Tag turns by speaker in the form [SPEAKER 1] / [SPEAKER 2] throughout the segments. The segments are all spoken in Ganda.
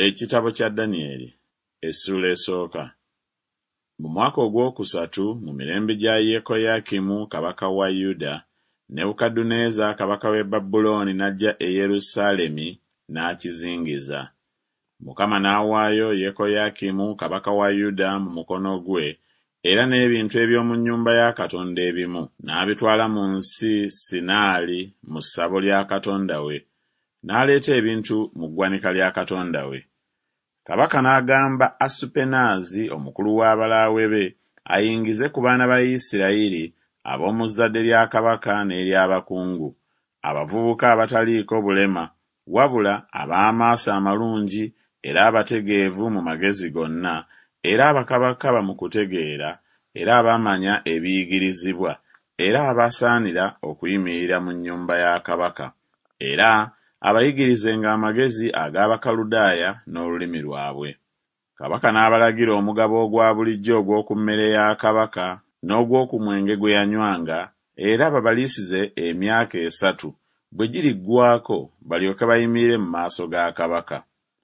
[SPEAKER 1] Ekitabo kya Danyeri essula esooka. Mu mwaka ogwokusatu mu mirembe gya Yekoyakimu kabaka wa Yuda, Nebukadduneeza kabaka w'e Babulooni n'ajja e Yerusaalemi n'akizingiza. Mukama n'awaayo Yekoyakimu kabaka wa Yuda mu mukono gwe, era n'ebintu eby'omu nnyumba ya Katonda ebimu n'abitwala mu nsi Sinaali mu ssabo lya Katonda we, n'aleeta ebintu mu ggwanika lya Katonda we. Kabaka n'agamba Asupenaazi omukulu w'abalaawe be ayingize ku baana ba Isirayiri ab'omu zzadde lya kabaka n'ery'abakungu, abavubuka abataliiko bulema, wabula ab'amaaso amalungi era abategeevu mu magezi gonna, era abakabakaba mu kutegeera, era abamanya ebiyigirizibwa, era abasaanira okuyimirira mu nnyumba ya kabaka, era abayigirizenga amagezi ag'Abakaludaaya n'olulimi lwabwe. Kabaka n'abalagira omugabo ogwa bulijjo ogw'oku mmere ya kabaka n'ogw'oku mwenge gwe yanywanga, era babaliisize emyaka 3, bwe giriggwako balyoke bayimirire mu maaso ga kabaka.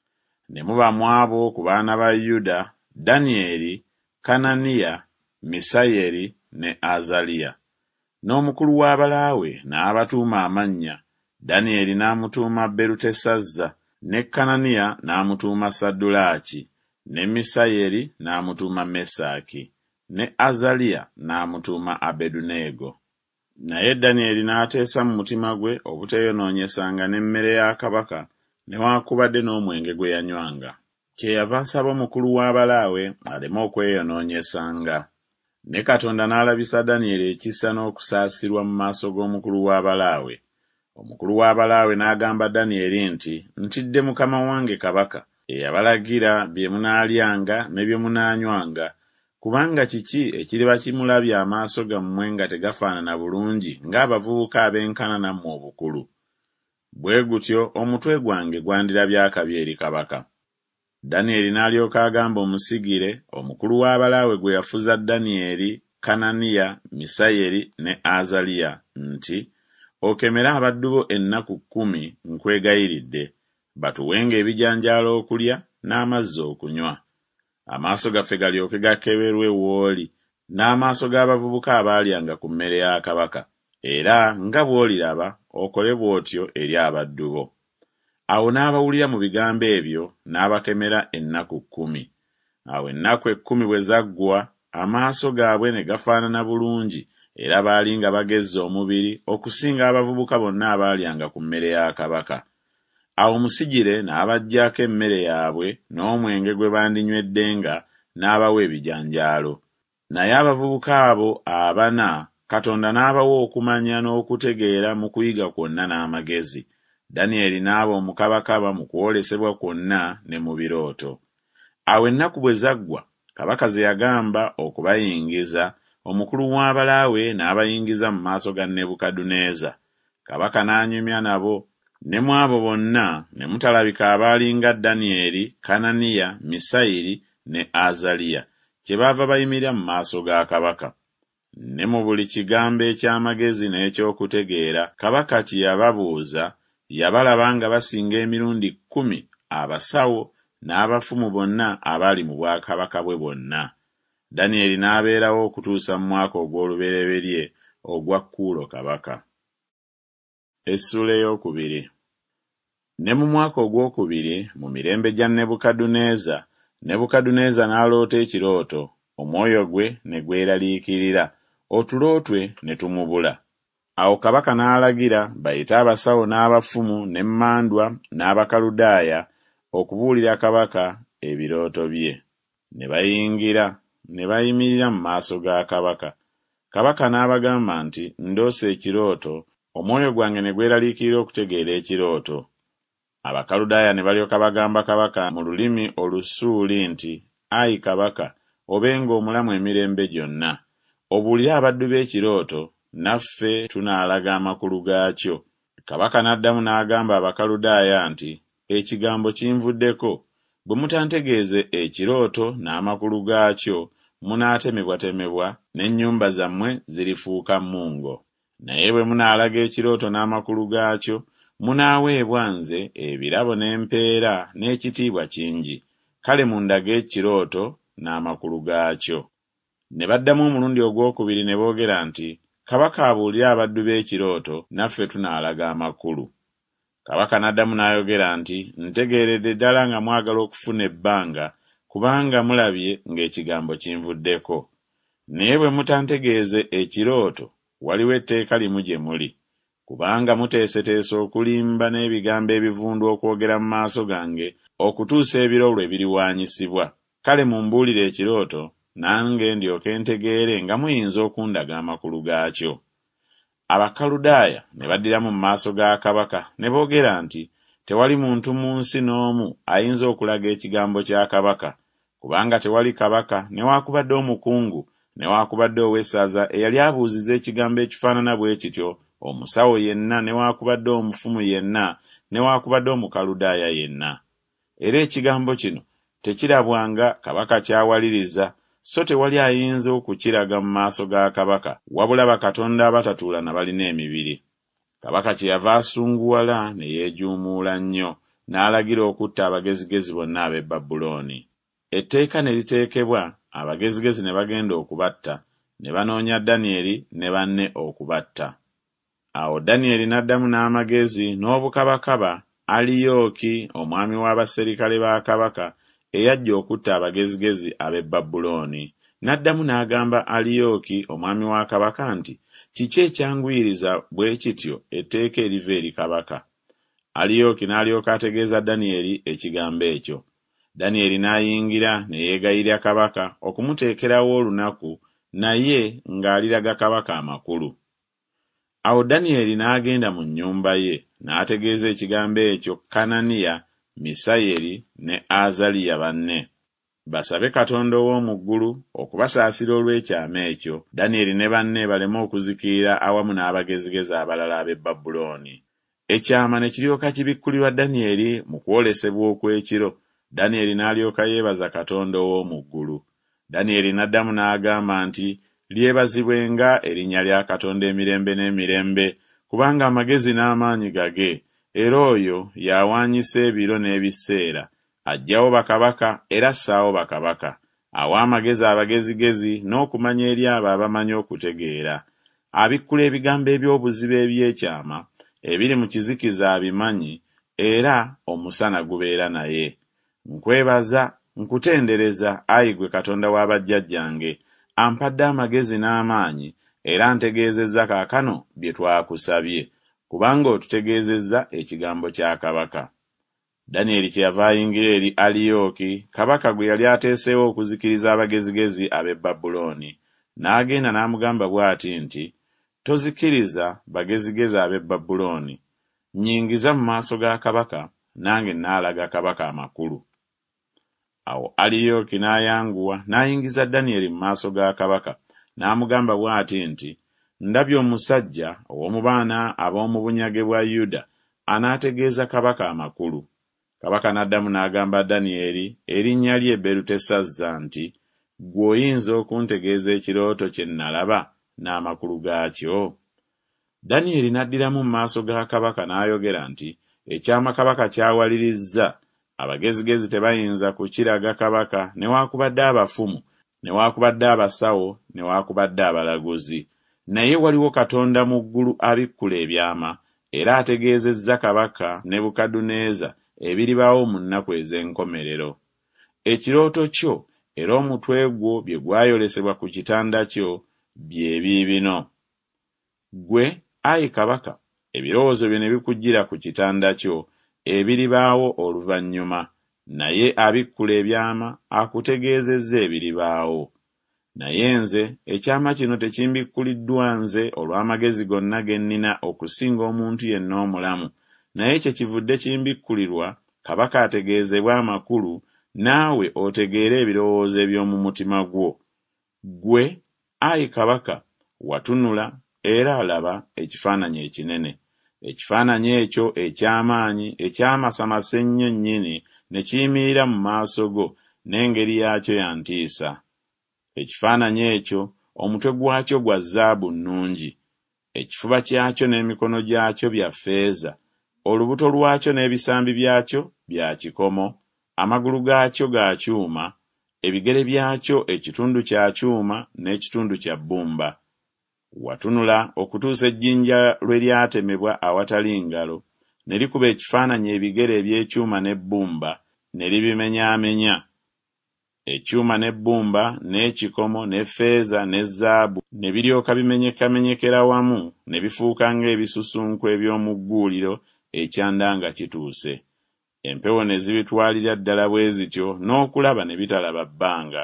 [SPEAKER 1] Ne muba mu abo ku baana ba Yuda, Danyeri, Kananiya, Misayeri ne Azaliya. N'omukulu w'abalaawe n'abatuuma amannya. Danyeri n'amutuuma Berutesazza, ne Kananiya n'amutuuma Saddulaaki, ne Misayeri n'amutuuma Mesaki, ne Azaliya n'amutuuma Abeduneego. Naye Danyeri n'ateesa mu mutima gwe obuteeyonoonyesanga n'emmere ya kabaka newaakubadde n'omwenge gwe yanywanga. Kyeyava asaba omukulu w'abalaawe aleme okweyonoonyesanga. Ne Katonda n'alabisa Danyeri ekisa n'okusaasirwa mu maaso g'omukulu w'abalaawe. Omukulu w'abalaawe n'agamba Danyeri nti, "Ntidde mukama wange kabaka, eyabalagira bye munaalyanga ne bye munaanywanga, kubanga kiki ekiriba kimulabye amaaso gammwe nga tegafaanana bulungi ng'abavubuka abenkana nammwe obukulu? Bwe gutyo omutwe gwange gwandirabye akabi eri kabaka." Danyeri n'alyoka agamba omusigire, omukulu w'abalaawe gwe yafuza Danyeri, Kananiya, Misayeri ne Azaliya nti, "Okemera abaddu bo ennaku 10 nkwegayiridde, batuwenga ebijanjaalo okulya n'amazzi okunywa. Amaaso gaffe galyoke gakeberwe w'oli, n'amaaso g'abavubuka abaalyanga ku mmere ya kabaka, era nga bw'oliraba okole bw'otyo eri abaddu bo." Awo n'abawulira mu bigambo ebyo n'abakemera ennaku 10. Awo ennaku 10 bwe zaggwa, amaaso gaabwe ne gafaanana bulungi, era baali nga bagezze omubiri okusinga abavubuka bonna abaalyanga ku mmere ya kabaka. Awo omusigire n'abaggyako emmere yaabwe n'omwenge gwe bandinyweddenga n'abawa ebijanjaalo. Naye abavubuka abo 4 Katonda n'abawa okumanya n'okutegeera mu kuyiga kwonna n'amagezi. Danyeri n'aba omukabakaba mu kwolesebwa kwonna ne mu birooto. Awo ennaku bwe zaggwa, kabaka ze yagamba okubayingiza, omukulu w'abalaawe n'abayingiza mu maaso ga Nebukadduneeza. Kabaka n'anyumya nabo, ne mu abo bonna ne mutalabika abaalinga Danyeri, Kananiya, Misayiri ne Azaliya, kyebaava bayimirira mu maaso ga kabaka. Ne mu buli kigambo eky'amagezi n'ekyokutegeera kabaka kye yababuuza, yabalaba nga basinga emirundi 10 abasawo n'abafumu bonna abaali mu bwakabaka bwe bwonna. Danyeri n'abeerawo okutuusa mu mwaka ogw'olubereberye ogwa Kuulo kabaka. Essula ey'okubiri. Ne mu mwaka ogwokubiri mu mirembe gya Nebukadduneeza, Nebukadduneeza n'aloota ekirooto, omwoyo gwe ne gweraliikirira, otulo twe ne tumubula. Awo kabaka n'alagira bayite abasawo n'abafumu n'emmandwa n'Abakaludaaya okubuulira kabaka ebirooto bye. Ne bayingira ne bayimirira mu maaso ga kabaka. Kabaka n'abagamba nti, "Ndoose ekirooto, omwoyo gwange ne gweraliikirira okutegeera ekirooto." Abakaludaaya ne balyoka bagamba kabaka mu lulimi Olusuuli nti, "Ayi kabaka, obenga omulamu emirembe gyonna. Obuulire abaddu b'ekirooto, naffe tunaalaga amakulu gaakyo." Kabaka n'addamu n'agamba Abakaludaaya nti, "Ekigambo kinvuddeko. Bwe mutantegeeze ekirooto n'amakulu gaakyo, munaatemebwatemebwa n'ennyumba zammwe zirifuuka mmungo. Naye bwe munaalaga ekirooto n'amakulu gaakyo, munaaweebwa nze ebirabo n'empeera n'ekitiibwa kingi, kale mundage ekirooto n'amakulu gaakyo. Ne baddamu omulundi ogwokubiri ne boogera nti, Kabaka abuulire abaddu b'ekirooto, naffe tunaalaga amakulu. Kabaka n'addamu n'ayogera nti, ntegeeredde ddala nga mwagala okufuna ebbanga, kubanga mulabye ng'ekigambo kinvuddeko. Naye bwe mutantegeeze ekirooto, waliwo etteeka limu gye muli, kubanga muteeseteese okulimba n'ebigambo ebivundu okwogera mu maaso gange okutuusa ebiro lwe biriwaanyisibwa. Kale mumbuulire ekirooto, nange ndyoke ntegeere nga muyinza okundaga amakulu gaakyo. Abakaludaaya ne baddiramu mu maaso ga kabaka ne boogera nti, tewali muntu mu nsi n'omu ayinza okulaga ekigambo kya kabaka, kubanga tewali kabaka newaakubadde omukungu newaakubadde ow'essaza eyali abuuziza ekigambo ekifaanana bwe kityo, omusawo yenna newaakubadde omufumu yenna newaakubadde omukaludaaya yenna. Era ekigambo kino tekirabwanga kabaka kyawaliriza, so tewali ayinza okukiraga mu maaso ga kabaka, wabula bakatonda abatatuula na balina emibiri. Kabaka kyeyava asunguwala ne yeejuumuula nnyo, n'alagira okutta abagezigezi bonna ab'e Babulooni. Etteeka ne liteekebwa, abagezigezi ne bagenda okubatta, ne banoonya Danyeri ne banne okubatta. Awo Danyeri n'addamu n'amagezi n'obukabakaba Aliyooki omwami w'abaserikale ba kabaka eyajja okutta abagezigezi ab'e Babulooni. N'addamu n'agamba Aliyooki omwami wa kabaka nti, kiki ekyangwiriza bwe kityo etteeka eriva eri kabaka? Aliyooki n'alyoka ategeeza Danyeri ekigambo ekyo. Danyeri n'ayingira ne yeegayirira kabaka okumuteekerawo olunaku, naye ng'aliraga kabaka amakulu. Awo Danyeri n'agenda mu nnyumba ye n'ategeeza ekigambo ekyo Kananiya, Misayeri ne Azaliya banne, basabe Katonda ow'omu ggulu okubasaasira olw'ekyama ekyo, Danyeri ne banne baleme okuzikirira awamu n'abagezigezi abalala ab'e Babulooni. Ekyama ne kiryoka kibikkulirwa Danyeri mu kwolesebwa okw'ekiro. Danyeri n'alyoka yeebaza Katonda ow'omu ggulu. Danyeri n'addamu n'agamba nti, lyebazibwenga erinnya lya Katonda emirembe n'emirembe, kubanga amagezi n'amaanyi gage, era oyo yawaanyisa ebiro n'ebiseera, aggyawo bakabaka era assaawo bakabaka, awa amagezi abagezigezi n'okumanya eri abo abamanyi okutegeera. Abikkula ebigambo eby'obuzibu eby'ekyama ebiri mu kizikiza abimanyi, era omusana gubeera naye. Nkwebaza, nkutendereza, Ayi gwe Katonda wa bajjajjange, ampadde amagezi n'amaanyi, era ntegeezezza kaakano bye twakusabye, kubanga otutegeezezza ekigambo kya kabaka. Danyeri kyeyava ayingira eri Aliyooki, kabaka gwe yali ateeseewo okuzikiriza abagezigezi ab'e Babulooni, n'agenda n'amugamba bw'ati nti, tozikiriza bagezigezi ab'e Babulooni, nnyingiza mu maaso ga kabaka, nange nnaalaga kabaka amakulu. Awo Aliyooki n'ayanguwa n'ayingiza Danyeri mu maaso ga kabaka, n'amugamba bw'ati nti, ndabye omusajja ow'omu baana ab'omu bunyage bwa Yuda anaategeeza kabaka amakulu. Kabaka n'addamu n'agamba Danyeri erinnya lye Berutesazza nti, ggwe oyinza okuntegeeza ekirooto kye nalaba n'amakulu gaakyo? Danyeri n'addiramu mu maaso ga kabaka n'ayogera nti, ekyama kabaka kyawalirizza, abagezigezi tebayinza kukiraga kabaka newaakubadde abafumu, newaakubadde abasawo, newaakubadde abalaguzi. Naye waliwo Katonda mu ggulu abikkula ebyama, era ategeezezza kabaka Nebukadduneeza ebiribaawo mu nnaku ez'enkomerero. Ekirooto kyo era omutwe gwo bye gwayolesebwa ku kitanda kyo bye biibino. Ggwe, Ayi kabaka, ebirowoozo bye ne bikujjira ku kitanda kyo ebiribaawo oluvannyuma, naye abikkula ebyama akutegeezezza ebiribaawo. Naye nze ekyama kino tekimbikkuliddwa nze olw'amagezi gonna ge nnina okusinga omuntu yenna omulamu, naye kye kivudde kimbikkulirwa kabaka ategeezebwa amakulu, naawe otegeere ebirowoozo eby'omu mutima gwo. Ggwe, Ayi kabaka, watunula era alaba ekifaananyi ekinene. Ekifaananyi ekyo eky'amaanyi ekyamasamasa ennyo nnyini ne kiyimirira mu maaso go, n'engeri yaakyo ya ntiisa. Ekifaananyi ekyo omutwe gwakyo gwa zaabu nnungi, ekifuba kyakyo n'emikono gyakyo bya ffeeza, olubuto lwakyo n'ebisambi byakyo bya kikomo, amagulu gaakyo ga kyuma, ebigere byakyo ekitundu kya kyuma n'ekitundu kya bbumba. Watunula okutuusa ejjinja lwe lyatemebwa awatali ngalo, ne likuba ekifaananyi ebigere eby'ekyuma n'ebbumba, ne libimenyaamenya. Ekyuma n'ebbumba n'ekikomo n'effeeza ne zaabu ne biryoka bimenyekamenyekera wamu ne bifuuka ng'ebisusunku eby'omu gguuliro ekyanda nga kituuse. Empewo ne zibitwalira ddala bwe zityo n'okulaba ne bitalaba bbanga.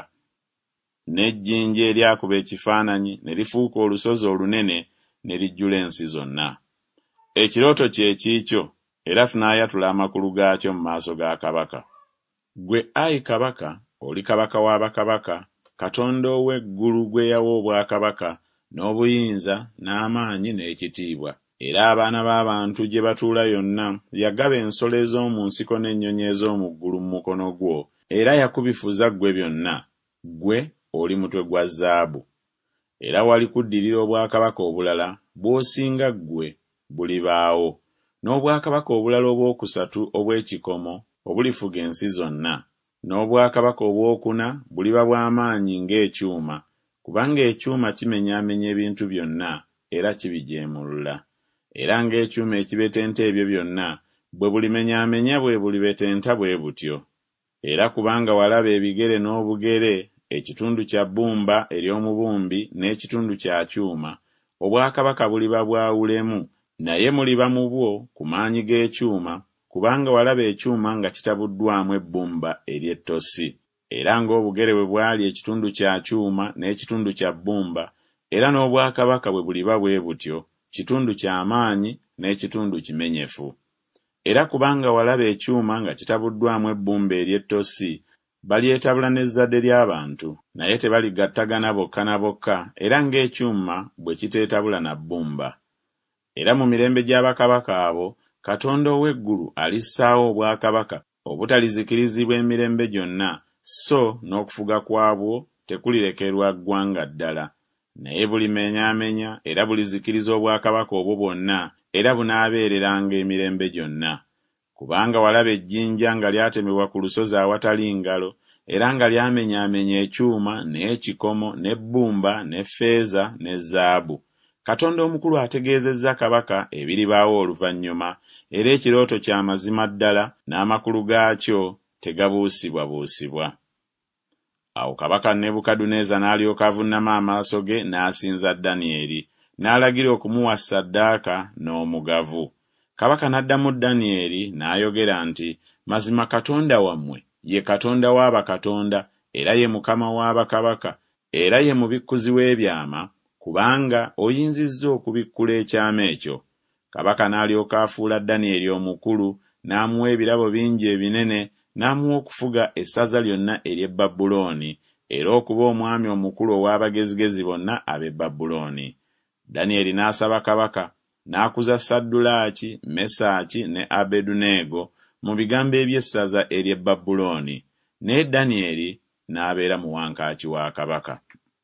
[SPEAKER 1] N'ejjinja eryakuba ekifaananyi ne lifuuka olusozi olunene ne lijjula ensi zonna. Ekirooto kye kiikyo, era n'ayatula amakulu gaakyo mu maaso ga kabaka. Ggwe ayi kabaka, oli kabaka wa bakabaka, Katonda ow'eggulu gwe yawa obwakabaka n'obuyinza n'amaanyi n'ekitiibwa. Era abaana b'abantu gye batuula yonna yagaba ensolo ez'omu nsiko n'ennyonyi ez'omu ggulu mu mukono gwo, era yakubifuza ggwe byonna. Ggwe oli mutwe gwa zaabu. Era wali kuddirira obwakabaka obulala bw'osinga ggwe bulibaawo, n'obwakabaka obulala obwokusatu obw'ekikomo obulifuga ensi zonna, n'obwakabaka obwokuna buliba bw'amaanyi ng'ekyuma, kubanga ekyuma kimenyaamenya ebintu byonna era kibijeemulula. Era ng'ekyuma ekibetenta ebyo byonna bwe bulimenyaamenya bwe bulibetenta bwe butyo. Era kubanga walaba ebigere n'obugere, ekitundu kya bbumba ery'omubumbi n'ekitundu kya kyuma, obwakabaka buliba bwawulemu, naye muliba mu bwo ku maanyi g'ekyuma, kubanga walaba ekyuma nga kitabuddwamu ebbumba ery'ettosi. Era ng'obugere bwe bwali ekitundu kya kyuma n'ekitundu kya bbumba, era n'obwakabaka bwe buliba bwe butyo, kitundu ky'amaanyi n'ekitundu kimenyefu. Era kubanga walaba ekyuma nga kitabuddwamu ebbumba ery'ettosi, balyetabula n'ezzadde ly'abantu, naye tebaligattagana bokka na bokka, era ng'ekyuma bwe kiteetabula na bbumba. Era mu mirembe gy'abakabaka abo, Katonda ow'eggulu alissaawo obwakabaka obutalizikirizibwa emirembe gyonna, so n'okufuga kwabwo tekulirekerwa ggwanga ddala. Naye bulimenyaamenya era bulizikiriza obwakabaka obwo bwonna, era bunaabeereranga emirembe gyonna. Kubanga walaba ejjinja nga lyatemebwa ku lusozi awatali ngalo, era nga lyamenyaamenya ekyuma n'ekikomo n'ebbumba n'effeeza ne zaabu. Katonda omukulu ategeezezza kabaka ebiribaawo oluvannyuma, era ekirooto kya mazima ddala n'amakulu gaakyo tegabuusibwabuusibwa. Awo kabaka Nebukadduneeza n'alyoka avunnama amaaso ge n'asinza Danyeri, n'alagira okumuwa ssaddaaka n'omugavu. Kabaka n'addamu Danyeri n'ayogera nti, mazima Katonda wammwe ye Katonda w'abakatonda, era ye Mukama w'abakabaka, era ye mubikkuzi w'ebyama, kubanga oyinzizza okubikkula ekyama ekyo. Kabaka n'alyoka afuula Danyeri omukulu, n'amuwa ebirabo bingi ebinene, n'amuwa okufuga essaza lyonna ery'e Babulooni, era okuba omwami omukulu ow'abagezigezi bonna ab'e Babulooni. Danyeri n'asaba kabaka, n'akuza Saddulaaki, Mesaaki ne Abeduneego mu bigambo eby'essaza ery'e Babulooni, naye Danyeri n'abeera mu wankaaki wa kabaka.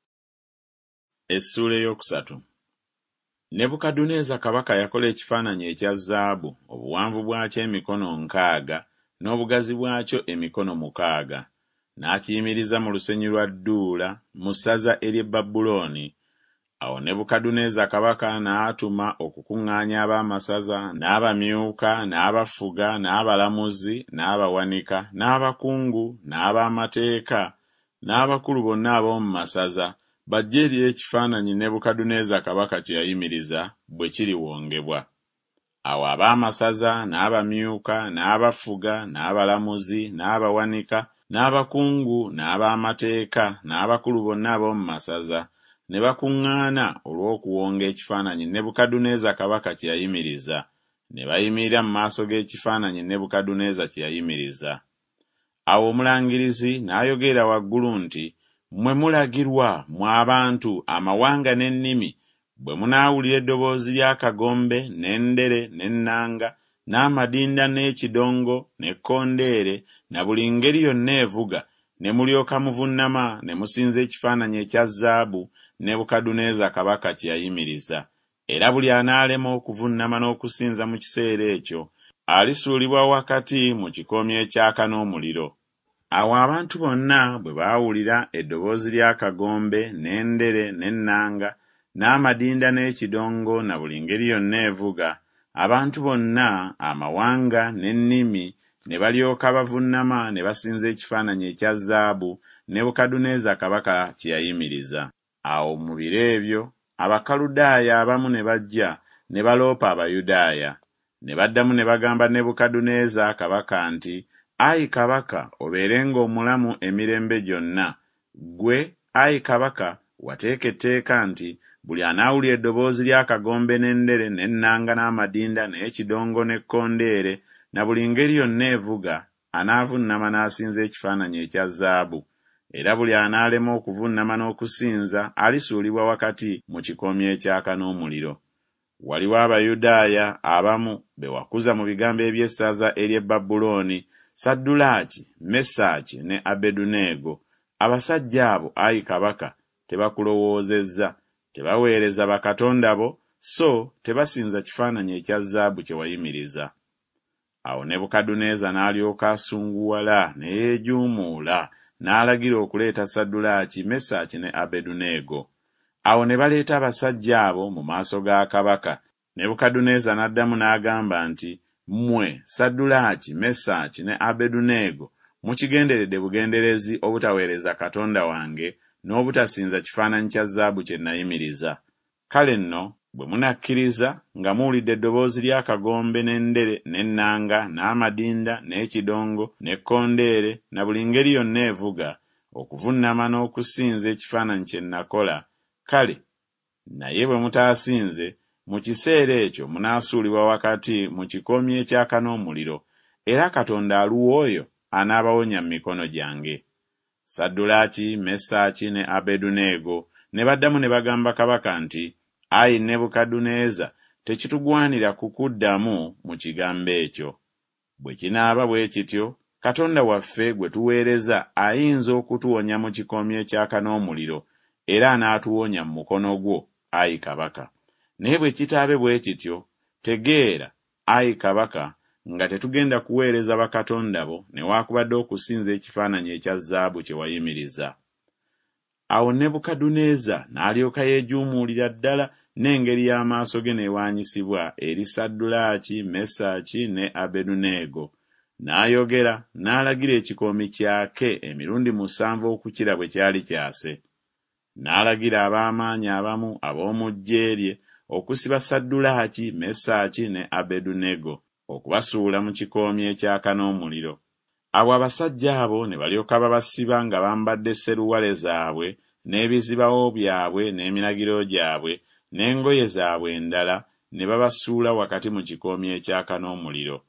[SPEAKER 1] Essuula ey'okusatu. Nebukadduneeza kabaka yakola ekifaananyi ekya zaabu, obuwanvu bwakyo emikono 6 n'obugazi bwakyo emikono 6, n'akiyimiriza mu lusenyi lwa Dduula mu ssaza ery'e Babulooni. Awo Nebukadduneeza kabaka n'atuma okukuŋŋaanya ab'amasaza, n'abamyuka, n'abafuga, n'abalamuzi, n'abawanika, n'abakungu, n'ab'amateeka, n'abakulu bonna ab'omu masaza, bajje eri ekifaananyi Nebukadduneeza kabaka kye yayimiriza bwe kiriwongebwa. Awo ab'amasaza, n'abamyuka, n'abafuga, n'abalamuzi, n'abawanika, n'abakungu, n'ab'amateeka, n'abakulu bonna ab'omu masaza ne bakuŋŋaana olw'okuwonga ekifaananyi Nebukadduneeza kabaka kye yayimiriza, ne bayimirira mu maaso g'ekifaananyi Nebukadduneeza kye yayimiriza. Awo omulangirizi n'ayogera waggulu nti, mmwe mulagirwa, mwe abantu, amawanga n'ennimi, bwe munaawulira eddoboozi ly'akagombe n'endere n'ennanga n'amadinda n'ekidongo n'ekkondeere na buli ngeri yonna evuga, ne mulyoka muvunnama ne musinza ekifaananyi ekya zaabu Nebukadduneeza kabaka kye yayimiriza. Era buli anaalema okuvunnama n'okusinza mu kiseera ekyo, alisuulibwa wakati mu kikoomi ekyaka n'omuliro. Awo abantu bonna bwe baawulira eddoboozi ly'akagombe n'endere n'ennanga n'amadinda n'ekidongo na buli ngeri yonna evuga, abantu bonna, amawanga n'ennimi ne balyoka bavunnama ne basinza ekifaananyi ekya zaabu Nebukadduneeza kabaka kye yayimiriza. Awo mu biro ebyo Abakaludaaya abamu ne bajja ne baloopa Abayudaaya. Ne baddamu ne bagamba Nebukadduneeza kabaka nti, Ayi kabaka, obeerenga omulamu emirembe gyonna. Ggwe, ayi kabaka, wateeka etteeka nti buli anaawulira eddoboozi ly'akagombe n'endere n'ennanga n'amadinda n'ekidongo n'ekkondeere na buli ngeri yonna evuga anaavunnama n'asinza ekifaananyi ekya zaabu. Era buli anaalema okuvunnama n'okusinza alisuulibwa wakati mu kikoomi ekyaka n'omuliro. Waliwo Abayudaaya abamu be wakuza mu bigambo eby'essaza ery'e Babulooni, Saddulaaki, Mesaaki ne Abeduneego. Abasajja abo, ayi kabaka, tebakulowoozezza, tebaweereza bakatonda bo, so tebasinza kifaananyi ekya zaabu kye wayimiriza. Awo Nebukadduneeza n'alyoka asunguwala ne yeejuumuula, n'alagira okuleeta Saddulaaki, Mesaaki ne Abeduneego. Awo ne baleeta abasajja abo mu maaso ga kabaka. Nebukadduneeza n'addamu n'agamba nti, Mmwe, Saddulaaki, Mesaaki ne Abeduneego, mukigenderedde bugenderezi obutaweereza katonda wange n'obutasinza kifaananyi kya zaabu kye nayimiriza. Kale nno, bwe munakkiriza nga muwulidde eddoboozi ly'akagombe n'endere n'ennanga n'amadinda n'ekidongo n'ekkondeere na buli ngeri yonna evuga okuvunnama n'okusinza ekifaananyi kye nakola, kale naye bwe mutaasinze, mu kiseera ekyo munaasuulibwa wakati mu kikoomi ekyaka n'omuliro, era Katonda aluwa oyo anaabawonya mu mikono gyange. Saddulaaki, Mesaaki ne Abeduneego ne baddamu ne bagamba kabaka nti, Ayi Nebukadduneeza, tekitugwanira kukuddamu mu kigambo ekyo. Bwe kinaaba bwe kityo, Katonda waffe gwe tuweereza ayinza okutuwonya mu kikoomi ekyaka n'omuliro, era anaatuwonya mu mukono gwo, ayi kabaka. Naye bwe kitaabe bwe kityo, tegeera, ayi kabaka, nga tetugenda kuweereza bakatonda bo newaakubadde okusinza ekifaananyi ekya zaabu kye wayimiriza. Awo Nebukadduneeza n'alyoka yeejuumuulira ddala n'engeri y'amaaso ge neewaanyisibwa eri Saddulaaki, Mesaaki ne Abeduneego. N'ayogera n'alagira ekikoomi kyake emirundi 7 okukira bwe kyali kyase. N'alagira ab'amaanyi abamu ab'omu ggye lye okusiba Saddulaaki, Mesaaki ne Abeduneego okubasuula mu kikoomi ekyaka n'omuliro. Abo abasajja abo ne balyoka babasiba nga bambadde seruwale zaabwe n'ebizibawo byabwe n'eminagiro gyabwe n'engoye zaabwe endala, ne babasuula wakati mu kikoomi ekyaka n'omuliro.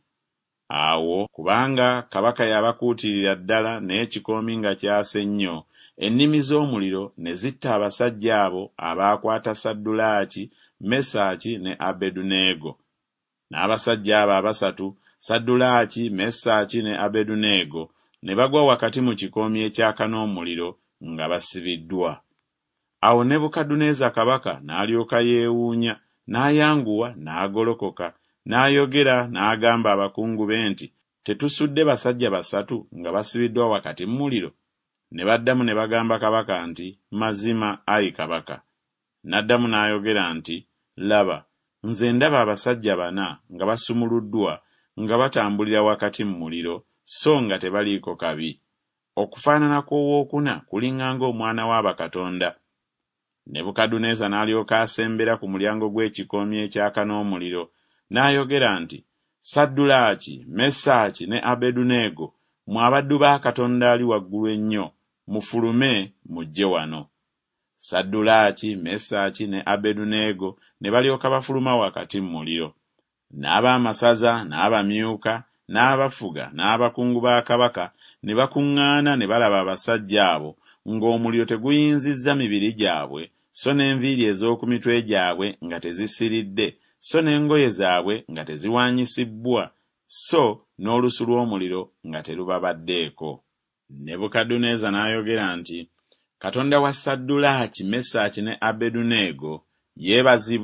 [SPEAKER 1] Awo kubanga kabaka yabakuutirira ddala n'ekikoomi nga kyase nnyo, ennimi z'omuliro ne zitta abasajja abo abaakwata Saddulaaki, Mesaaki ne Abeduneego. N'abasajja abo abasatu, Saddulaaki, Mesaaki ne Abeduneego, ne bagwa wakati mu kikoomi ekyaka n'omuliro nga basibiddwa. Awo Nebukadduneeza kabaka n'alyoka yeewuunya, n'ayanguwa n'agolokoka, n'ayogera n'agamba abakungu be nti, Tetusudde basajja basatu nga basibiddwa wakati mu muliro? Ne baddamu ne bagamba kabaka nti, Mazima, ayi kabaka. N'addamu n'ayogera nti, Laba, nze ndaba abasajja 4 nga basumuluddwa nga batambulira wakati mu muliro, so nga tebaliiko kabi. Okufaanana kw'owookuna kuliŋŋanga omwana w'abakatonda. Nebukadduneeza n'alyoka asembera ku mulyango gw'ekikoomi ekyaka n'omuliro, n'ayogera nti, Saddulaaki, Mesaaki ne Abeduneego, mwe abaddu ba Katonda ali waggulu ennyo, mufulume mujje wano. Saddulaaki, Mesaaki ne Abeduneego ne balyoka bafuluma wakati mu muliro. N'ab'amasaza, n'abamyuka, n'abafuga, n'abakungu ba kabaka ne bakuŋŋaana ne balaba abasajja abo ng'omuliro teguyinzizza mibiri gyabwe, so n'enviiri ez'oku mitwe gyabwe nga tezisiridde, so n'engoye zaabwe nga teziwaanyisibbwa, so n'olusu lw'omuliro nga terubabaddeeko. Nebukadduneeza n'ayogera nti, Katonda wa Saddulaaki, Mesaaki ne Abeduneego yeebazibwe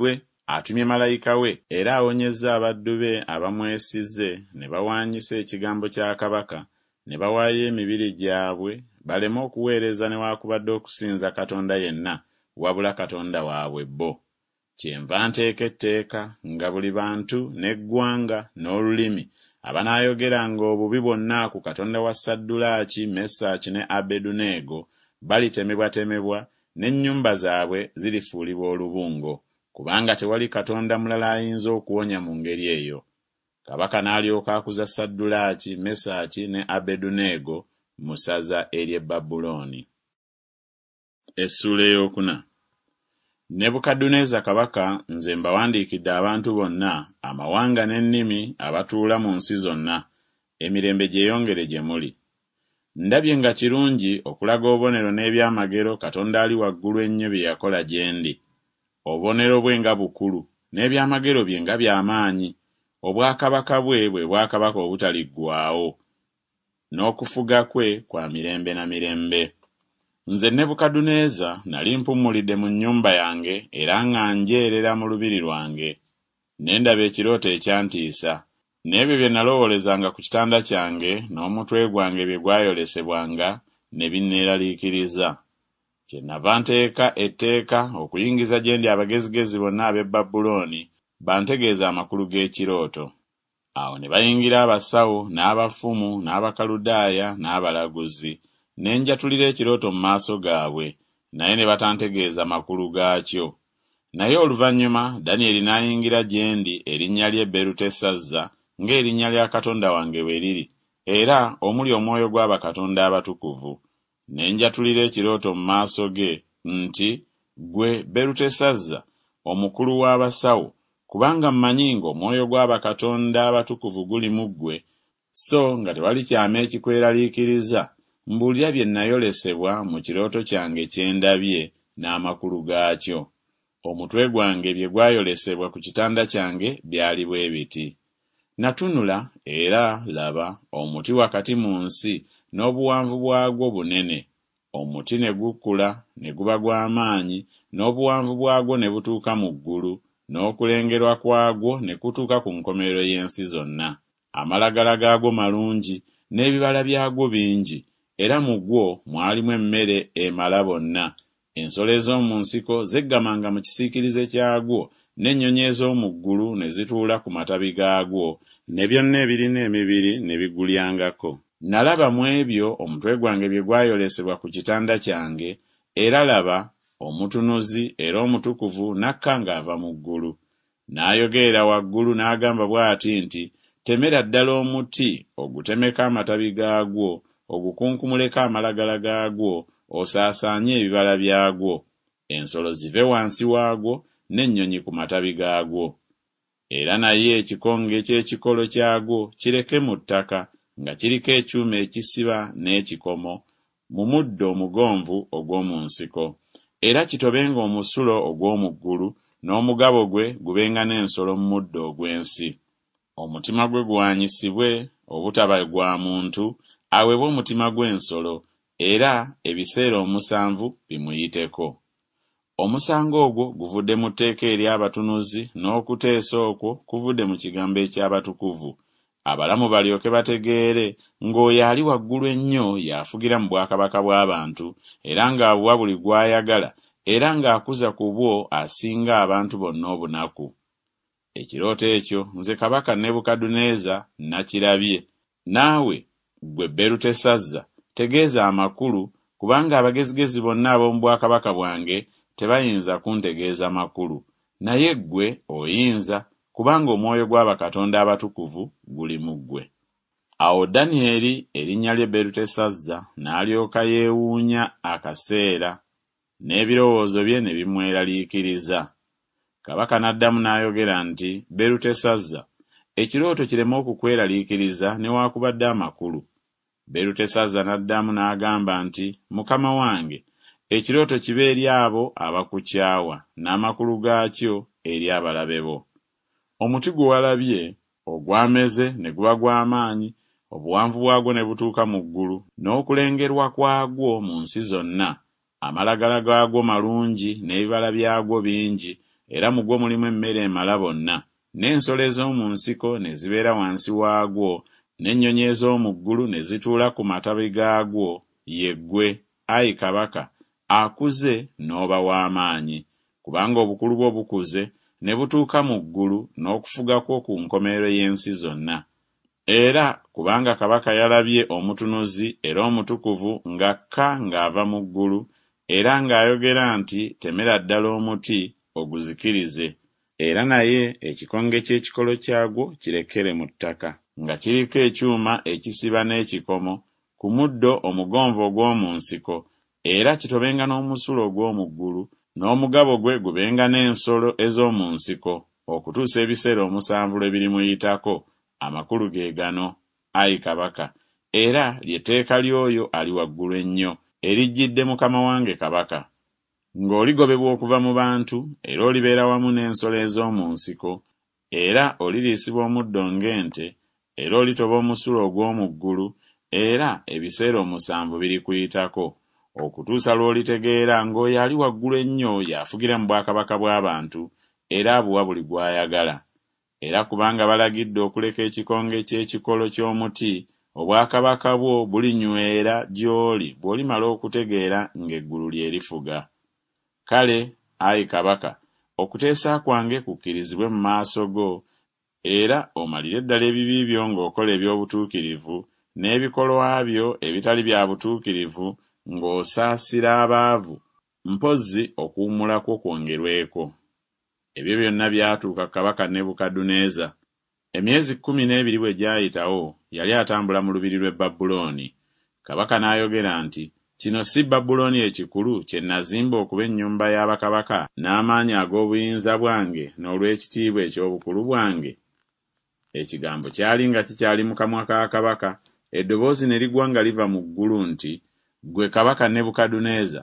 [SPEAKER 1] atumye malayika we era awonyezza abaddu be abamwesize ne bawaanyisa ekigambo kya kabaka ne bawaayo emibiri gyabwe baleme okuweereza newaakubadde okusinza Katonda yenna wabula Katonda waabwe bo. Kyenva nteeka etteeka nga buli bantu n'eggwanga n'olulimi abanaayogeranga obubi bonna ku Katonda wa Saddulaaki, Mesaki ne Abeduneego balitemebwatemebwa n'ennyumba zaabwe zirifuulibwa olubungo, kubanga tewali Katonda mulala ayinza okuwonya mu ngeri eyo. Kabaka n'alyoka akuza Saddulaaki, Mesaki ne Abeduneego mu ssaza ery'e Babulooni. Essula ey'okuna. Nebukadduneeza kabaka, nze mbawandiikidde abantu bonna, amawanga n'ennimi abatuula mu nsi zonna, emirembe gyeyongere gye muli. Ndabye nga kirungi okulaga obubonero n'ebyamagero Katonda ali waggulu ennyo bye yakola gye ndi. Obubonero bwe nga bukulu, n'ebyamagero bye nga by'amaanyi, obwakabaka bwe bwe bwakabaka obutaliggwaawo, n'okufuga kwe kwa mirembe na mirembe. Nze Nebukadduneeza nali mpummulidde mu nnyumba yange era nga njeerera mu lubiri lwange. Ne ndaba ekirooto ekyantiisa, n'ebyo bye nalowoolezanga ku kitanda kyange n'omutwe gwange bye gwayolesebwanga ne binneeraliikiriza. Kyennava nteeka etteeka okuyingiza gye ndi abagezigezi bonna ab'e Babulooni bantegeeza amakulu g'ekirooto. Awo ne bayingira abasawo n'abafumu n'Abakaludaaya n'abalaguzi, ne njatulira ekirooto mu maaso gaabwe, naye ne batantegeeza makulu gaakyo. Naye oluvannyuma Danyeri n'ayingira gye ndi erinnya lye Berutesazza ng'erinnya lya Katonda wange bwe liri, era omuli omwoyo gw'abakatonda abatukuvu. Ne njatulira ekirooto mu maaso ge nti, ggwe Berutesazza, omukulu w'abasawo, kubanga mmanyi ng'omwoyo gw'abakatonda abatukuvu guli mu ggwe, so nga tewali kyama ekikweraliikiriza, mbuulira bye nayolesebwa mu kirooto kyange kye ndabye n'amakulu gaakyo. Omutwe gwange bye gwayolesebwa ku kitanda kyange byali bwe biti. Natunula era laba omuti wakati mu nsi n'obuwanvu bwagwo bunene. Omuti ne gukula ne guba gw'amaanyi, n'obuwanvu bwagwo ne butuuka mu ggulu, n'okulengerwa kwagwo ne kutuuka ku nkomerero y'ensi zonna. Amalagala gaagwo malungi, n'ebibala byagwo bingi, era mu gwo mwalimu emmere emala bonna. Ensolo ez'omu nsiko zeggamanga mu kisiikirize kyagwo, n'ennyonyi ez'omu ggulu ne zituula ku matabi gaagwo, ne byonna ebirina emibiri ne bigulyangako. Nalaba mu ebyo omutwe gwange bye gwayolesebwa ku kitanda kyange, era laba omutunuzi era omutukuvu n'akka ng'ava mu ggulu. N'ayogerera waggulu n'agamba bw'ati nti, temera ddala omuti ogutemeko amatabi gaagwo, ogukunkumuleko amalagala gaagwo, osaasaanye ebibala byagwo, ensolo zive wansi waagwo n'ennyonyi ku matabi gaagwo. Era naye ekikonge ky'ekikolo kyagwo kireke mu ttaka, nga kiriko ekyuma ekisiba n'ekikomo, mu muddo omugonvu ogw'omu nsiko. Era kitobenga omusulo ogw'omu ggulu, n'omugabo gwe gubenga n'ensolo mu muddo ogw'ensi. Omutima gwe gwanyisibwe obutaba gwa muntu, awebwe omutima gw'ensolo, era ebiseera 7 bimuyiteko. Omusango ogwo guvudde mu tteeka ery'abatunuzi, n'okuteesa okwo kuvudde mu kigambo eky'abatukuvu. Abalamu balyoke bategeere ng'oyo ali waggulu ennyo y'afugira mu bwakabaka bw'abantu, era ng'abuwa buli gw'ayagala, era ng'akuza ku bwo asinga abantu bonna obunaku. Ekirooto ekyo nze kabaka Nebukadduneeza nakirabye. Naawe ggwe Berutesazza, tegeeza amakulu, kubanga abagezigezi bonna ab'omu bwakabaka bwange tebayinza kuntegeeza makulu. Naye ggwe oyinza, kubanga omwoyo gw'abakatonda abatukuvu guli mu ggwe. Awo Danyeri erinnya lye Berutesazza n'alyoka yeewuunya akaseera, n'ebirowoozo bye ne bimweraliikiriza. Kabaka n'addamu n'ayogera nti, Berutesazza, ekirooto kireme okukweraliikiriza newaakubadde amakulu. Berutesazza n'addamu n'agamba nti, Mukama wange, ekirooto kibe eri abo abakukyawa, n'amakulu gaakyo eri abalabe bo. Omuti gwe walabye ogwameze ne guba gw'amaanyi, obuwanvu bwagwo ne butuuka mu ggulu, n'okulengerwa kwagwo mu nsi zonna, amalagala gaagwo malungi n'ebibala byagwo bingi, era mu gwo mulimu emmere emala bonna, n'ensolo ez'omu nsiko ne zibeera wansi waagwo, n'ennyonyi ez'omu ggulu ne zituula ku matabi gaagwo, ye ggwe, ayi kabaka, akuze n'oba w'amaanyi, kubanga obukulu bwo bukuze ne butuuka mu ggulu n'okufuga kwo ku nkomerero y'ensi zonna. Era kubanga kabaka yalabye omutunuzi era omutukuvu ng'akka ng'ava mu ggulu, era ng'ayogera nti, temera ddala omuti oguzikirize, era naye ekikonge ky'ekikolo kyagwo kirekere mu ttaka, nga kiriko ekyuma ekisiba n'ekikomo ku muddo omugonvu ogw'omu nsiko, era kitobenga n'omusulo ogw'omu ggulu, n'omugabo gwe gubenga n'ensolo ez'omu nsiko, okutuusa ebiseera 7 lwe birimuyitako. Amakulu ge gano, ayi kabaka, era ly'etteeka ly'oyo ali waggulu ennyo erijjidde mukama wange kabaka, ng'oligobebwa okuva mu bantu, era olibeera wamu n'ensolo ez'omu nsiko, era oliriisibwa omuddo ng'ente, era olitoba omusulo ogw'omu ggulu, era ebiseera 7 birikuyitako, okutuusa lw'olitegeera ng'oyo ali waggulu ennyo y'afugira mu bwakabaka bw'abantu, era abuwa buli gw'ayagala. Era kubanga balagidde okuleka ekikonge ky'ekikolo ky'omuti, obwakabaka bwo bulinywera gy'oli bw'olimala okutegeera ng'eggulu lyerifuga. Kale, ayi kabaka, okuteesa kwange kukkirizibwe mu maaso go, era omalire ddala ebibi byo ng'okola eby'obutuukirivu, n'ebikolwa byo ebitali bya butuukirivu, ng'osaasira abaavu, mpozzi okuwummula kwo kwongerweko. Ebyo byonna byatuuka kabaka Nebukadduneeza. Emyezi 12 bwe gyayitawo, yali atambula mu lubiri lw'e Babulooni. Kabaka n'ayogera nti, kino si Babulooni ekikulu kye nazimba okuba ennyumba y'abakabaka n'amaanyi ag'obuyinza bwange n'olw'ekitiibwa eky'obukulu bwange? Ekigambo kyali nga kikyali mu kamwa ka kabaka, eddoboozi ne ligwa nga liva mu ggulu nti, ggwe kabaka Nebukadduneeza,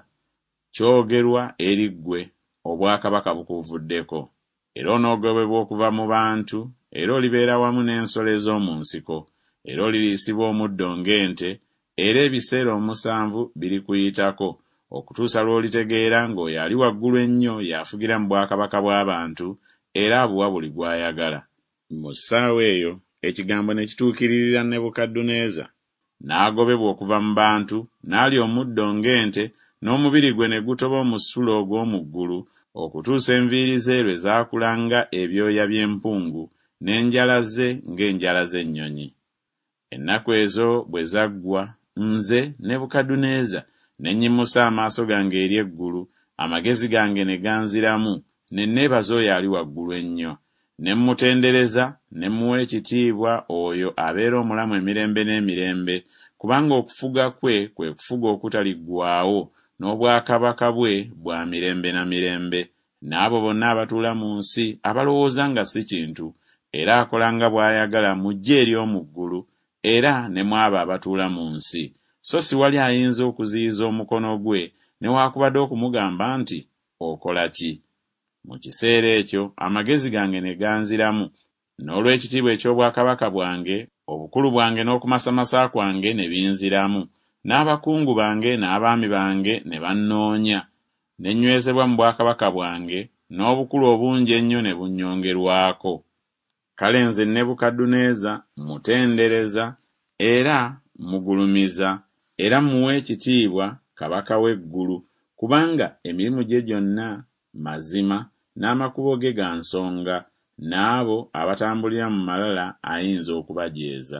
[SPEAKER 1] kyogerwa eri ggwe, obwakabaka bukuvuddeko, era onoogobebwa okuva mu bantu, era olibeera wamu n'ensolo ez'omu nsiko, era oliriisibwa omuddo ng'ente, era ebiseera 7 birikuyitako, okutuusa lw'olitegeera ng'oyo ali waggulu ennyo y'afugira mu bwakabaka bw'abantu, era abuwa buli gw'ayagala. Mu ssaawa eyo ekigambo ne kituukiririra Nebukadduneeza, n'agobebwa okuva mu bantu, n'alya omuddo ng'ente, n'omubiri gwe ne gutoba omusulo ogw'omu ggulu, okutuusa enviiri ze lwe zaakula nga ebyoya by'empungu, n'enjala ze ng'enjala z'ennyonyi. Ennaku ezo bwe zaggwa, nze Nebukadduneeza ne nnyimusa amaaso gange eri eggulu, amagezi gange ne ganziramu, ne neebaza oyo ali waggulu ennyo, ne mmutendereza, ne mmuwa ekitiibwa oyo abeera omulamu emirembe n'emirembe, kubanga okufuga kwe kwe kufuga okutaliggwaawo, n'obwakabaka bwe bwa mirembe na mirembe. N'abo bonna abatuula mu nsi abalowooza nga si kintu, era akola nga bw'ayagala mujje eri omu ggulu, era ne mwabo abatuula mu nsi. So si wali ayinza okuziyiza omukono gwe newaakubadde okumugamba nti, okola ki? Mu kiseera ekyo amagezi gange ne ganziramu, n'olw'ekitiibwa eky'obwakabaka bwange, obukulu bwange n'okumasamasa kwange ne binziramu, n'abakungu bange n'abaami bange ne bannoonya, ne nywezebwa mu bwakabaka bwange, n'obukulu obungi ennyo ne bunnyongerwako. Kale nze Nebukadduneeza mutendereza era mugulumiza, era muwe ekitiibwa kabaka w'eggulu, kubanga emirimu gye gyonna mazima, n'amakubo ge ga nsonga, n'abo abatambulira mu malala ayinza okubajeeza.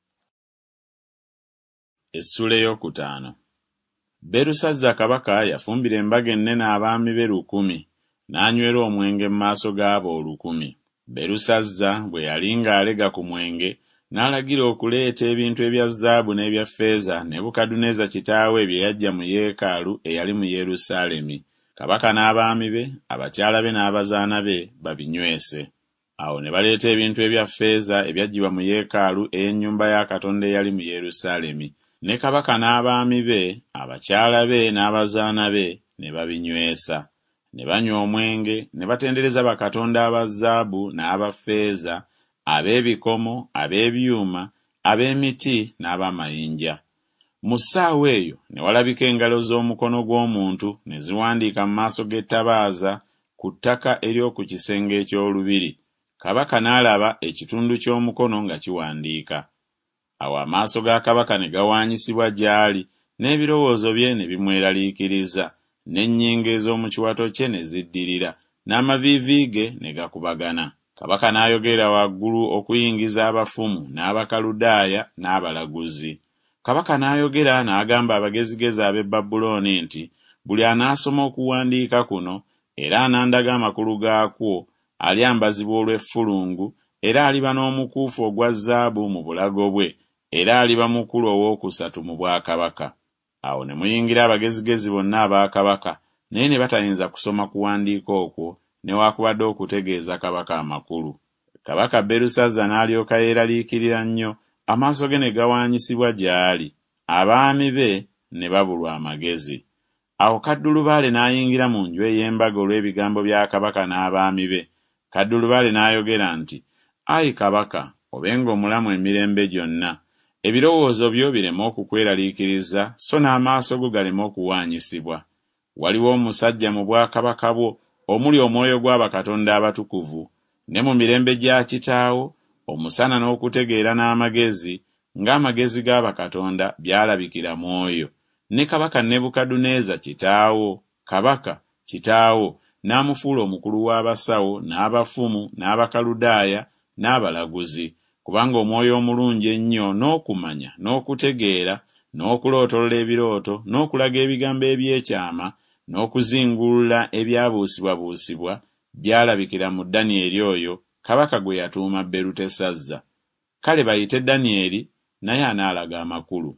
[SPEAKER 1] Essula ey'okutaano. Berusazza kabaka yafumbira embaga ennene abaami be 1,000, n'anywera omwenge mu maaso gaabo 1,000. Berusazza bwe yali ng'alega ku mwenge, n'alagira okuleeta ebintu ebya zaabu n'ebya ffeeza Nebukadduneeza kitaawe bye yajja mu yeekaalu eyali mu Yerusaalemi. Kabaka n'abaami be, abakyala be n'abazaana be babinywese. Awo ne baleeta ebintu ebya ffeeza ebyaggyibwa mu yeekaalu ey'ennyumba ya Katonda eyali mu Yerusaalemi, ne kabaka n'abaami be, abakyala be n'abazaana be ne babinywesa. Ne banywa omwenge, ne batendereza bakatonda aba zaabu n'aba ffeeza, ab'ebikomo, ab'ebyuma, ab'emiti n'ab'amayinja. Mu ssaawa eyo ne walabika engalo z'omukono gw'omuntu ne ziwandiika mu maaso g'ettabaaza ku ttaka ery'oku kisenge eky'olubiri. Kabaka n'alaba ekitundu ky'omukono nga kiwandiika. Awo amaaso ga kabaka ne gawaanyisibwa gy'ali, n'ebirowoozo bye ne bimweraliikiriza, n'ennyingo ez'omu kiwato kye ne ziddirira, n'amaviivi ge ne gakubagana. Kabaka n'ayogera waggulu okuyingiza abafumu n'Abakaludaaya n'abalaguzi. Kabaka n'ayogera n'agamba abagezigezi ab'e Babulooni nti, buli anaasoma okuwandiika kuno era anandaga amakulu gaakwo alyambazibwa olw'effulungu, era aliba n'omukuufu ogwa zaabu mu bulago bwe, era aliba mukulu owookusatu mu bwakabaka. Awo ne muyingira abagezigezi bonna aba kabaka, naye ne batayinza kusoma kuwandiika okwo newaakubadde okutegeeza kabaka amakulu. Kabaka Berusazza n'alyoka yeeraliikirira nnyo, amaaso ge ne gawaanyisibwa gy'ali, abaami be ne babulwa amagezi. Awo Kaddulubaale n'ayingira mu nju ey'embaga olw'ebigambo bya kabaka n'abaami be. Kaddulubaale n'ayogera nti, ayi kabaka, obenga omulamu emirembe gyonna. Ebirowoozo byo bireme okukweraliikiriza, so n'amaaso go galeme okuwaanyisibwa. Waliwo omusajja mu bwakabaka bwo omuli omwoyo gw'abakatonda abatukuvu, ne mu mirembe gya kitaawo omusana n'okutegeera n'amagezi, ng'amagezi g'abakatonda byalabikira mu oyo. Ne kabaka Nebukadduneeza kitaawo, kabaka kitaawo, n'amufuula omukulu w'abasawo, n'abafumu, n'Abakaludaaya, n'abalaguzi, kubanga omwoyo omulungi ennyo n'okumanya, n'okutegeera, n'okulootolola ebirooto, n'okulaga ebigambo eby'ekyama, n'okuzingulula ebyabuusibwabuusibwa byalabikira mu Danyeri oyo, kabaka gwe yatuuma Berutesazza. Kale bayite Danyeri, naye anaalaga amakulu.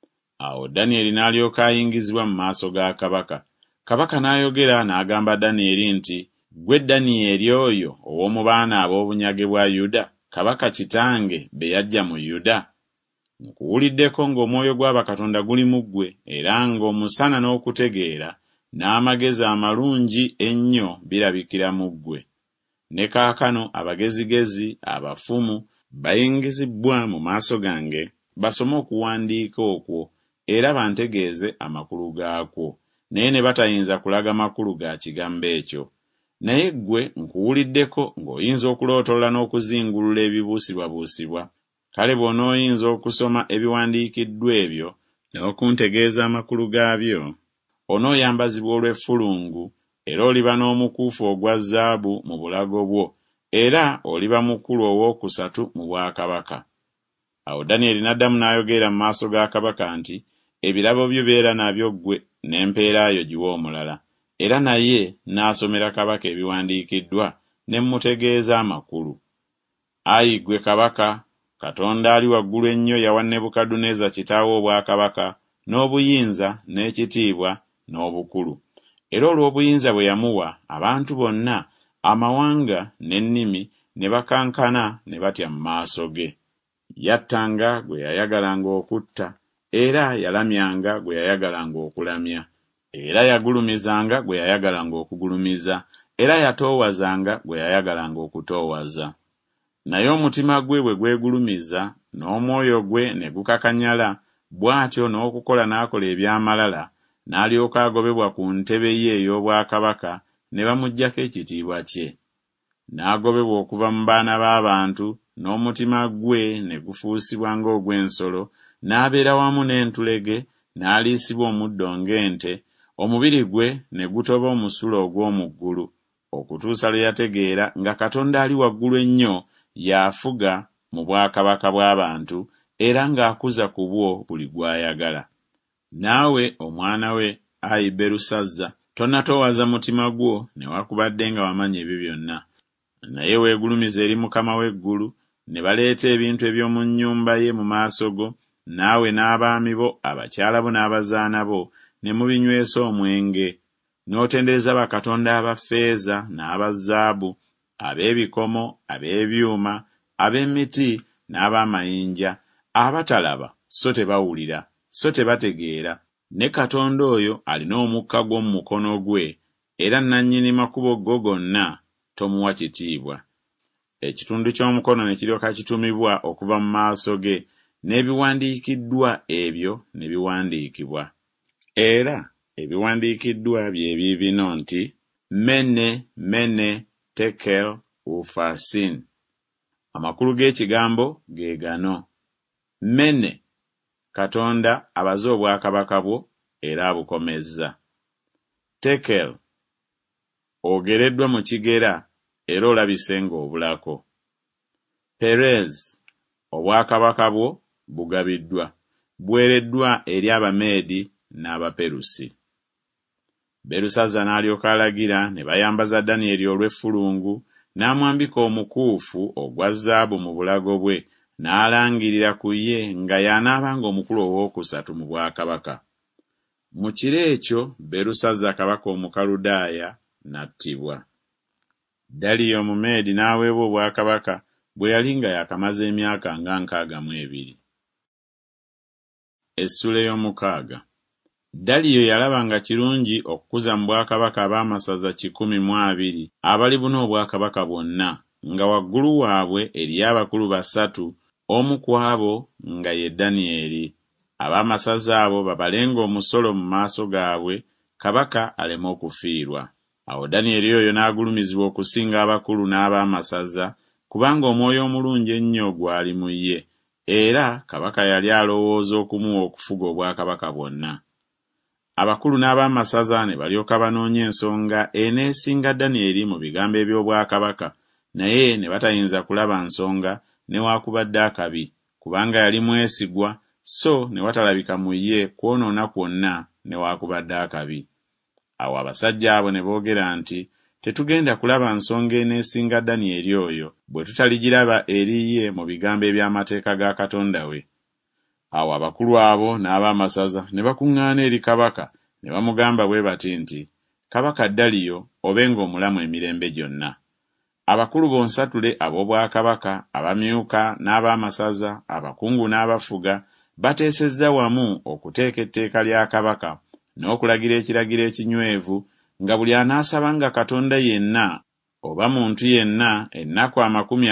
[SPEAKER 1] Awo Danyeri n'alyoka ayingizibwa mu maaso ga kabaka. Kabaka n'ayogera n'agamba Danyeri nti, gwe Danyeri oyo ow'omu baana ab'obunyage bwa Yuda, kabaka kitange be yajja mu Yuda. Nkuwuliddeko ng'omwoyo gw'abakatonda guli mu ggwe, era ng'omusana n'okutegeera n'amagezi amalungi ennyo birabikira mu ggwe. Ne kaakano abagezigezi, abafumu, bayingizibbwa mu maaso gange, basome okuwandiika okwo, era bantegeeze amakulu gaakwo, naye ne batayinza kulaga makulu ga kigambo ekyo. Naye ggwe nkuwuliddeko ng'oyinza okulootolola n'okuzingulula ebibuusibwabuusibwa. Kale bw'onooyinza okusoma ebiwandiikiddwa ebyo n'okuntegeeza amakulu gaabyo, onooyambazibwa olw'effulungu, era oliba n'omukuufu ogwa zaabu mu bulago bwo, era oliba mukulu owookusatu mu bwakabaka. Awo Danyeri n'addamu n'ayogera mu maaso ga kabaka nti, ebirabo byo beera nabyo ggwe, n'empeera yo giwa omulala. Era naye n'asomera kabaka ebiwandiikiddwa, ne mmutegeeza amakulu. Ayi ggwe kabaka, Katonda ali waggulu ennyo yawa Nebukadduneeza kitaawo obwakabaka, n'obuyinza, n'ekitiibwa, n'obukulu. Era olw'obuyinza bwe yamuwa, abantu bonna, amawanga n'ennimi ne bakankana ne batya mu maaso ge. Yattanga gwe yayagalanga okutta, era yalamyanga gwe yayagalanga okulamya, era yagulumizanga gwe yayagalanga okugulumiza, era yatoowazanga gwe yayagalanga okutoowaza. Naye omutima gwe bwe gwegulumiza, n'omwoyo gwe ne gukakanyala, bw'atyo n'okukola n'akola eby'amalala, n'alyoka agobebwa ku ntebe ye ey'obwakabaka, ne bamuggyako ekitiibwa kye. N'agobebwa okuva mu baana b'abantu, n'omutima gwe ne gufuusibwa ng'ogw'ensolo, n'abeera wamu n'entulege, n'aliisibwa omuddo ng'ente, omubiri gwe ne gutoba omusulo ogw'omu ggulu, okutuusa lwe yategeera nga Katonda ali waggulu ennyo y'afuga mu bwakabaka bw'abantu, era ng'akuza ku bwo buli gw'ayagala. Naawe omwana we, ayi Berusazza, tonnatoowaza mutima gwo newaakubadde nga wamanya ebyo byonna. Naye weegulumiza eri Mukama w'eggulu, ne baleeta ebintu eby'omu nnyumba ye mu maaso go, naawe n'abaami bo, abakyala bo n'abazaana bo, ne mubinywesa omwenge. N'otendereza bakatonda aba ffeeza n'aba zaabu, ab'ebikomo, ab'ebyuma, ab'emiti n'ab'amayinja, abatalaba so tebawulira, so tebategeera. Ne Katonda oyo alina omukka gw'omu mukono gwe, era nannyini makubo go gonna tomuwa kitiibwa. Ekitundu ky'omukono ne kiryoka kitumibwa okuva mu maaso ge, n'ebiwandiikiddwa ebyo ne biwandiikibwa. Era ebiwandiikiddwa bye biibino nti, mene, tekel, ufarsin. Amakulu g'ekigambo ge gano. Mene, Katonda abaze obwakabaka bwo era abukomezza. Tekel, ogereddwa mu kigera era olabise ng'obulako. Perez, obwakabaka bwo bugabiddwa, buweereddwa eri Abameedi n'Abaperusi. Berusazza n'alyoka alagira ne bayambaza Danyeri olw'effulungu, n'amwambika omukuufu ogwa zaabu mu bulago bwe, n'alangirira ku ye nga y'anaabanga omukulu owookusatu mu bwakabaka. Mu kiro ekyo Berusazza kabaka Omukaludaaya n'attibwa. Daliyo Omumeedi n'aweebwa obwakabaka bwe yali nga yakamaze emyaka nga 62. Essula y'omukaaga. Daliyo yalaba nga kirungi okukuza mu bwakabaka ab'amasaza 120 abali buna obwakabaka bwonna, nga waggulu waabwe eriyo abakulu 3, omu ku abo nga ye Danyeri. Ab'amasaza abo babalenga omusolo mu maaso gaabwe, kabaka aleme okufiirwa. Awo Danyeri oyo n'agulumizibwa okusinga abakulu n'ab'amasaza, kubanga omwoyo omulungi ennyo gwali mu ye, era kabaka yali alowooza okumuwa okufuga obwakabaka bwonna. Abakulu n'ab'amasaza ne balyoka banoonya ensonga eneesinga Danyeri mu bigambo eby'obwakabaka, naye ne batayinza kulaba nsonga newaakubadde akabi, kubanga yali mwesigwa, so ne watalabika mu ye kwonoona kwonna newaakubadde akabi. Awo abasajja abo ne boogera nti, tetugenda kulaba nsonga eneesinga Danyeri oyo bwe tutaligiraba eri ye mu bigambo eby'amateeka ga Katonda we. Awo abakulu abo n'ab'amasaza ne bakuŋŋaana eri kabaka ne bamugamba bwe bati nti, Kabaka Daliyo obenga omulamu emirembe gyonna. Abakulu bonsatule ab'obwakabaka, abamyuka n'ab'amasaza, abakungu n'abafuga bateesezza wamu okuteeka etteeka lya kabaka n'okulagira ekiragiro ekinywevu nga buli anaasabanga Katonda yenna oba muntu yenna ennaku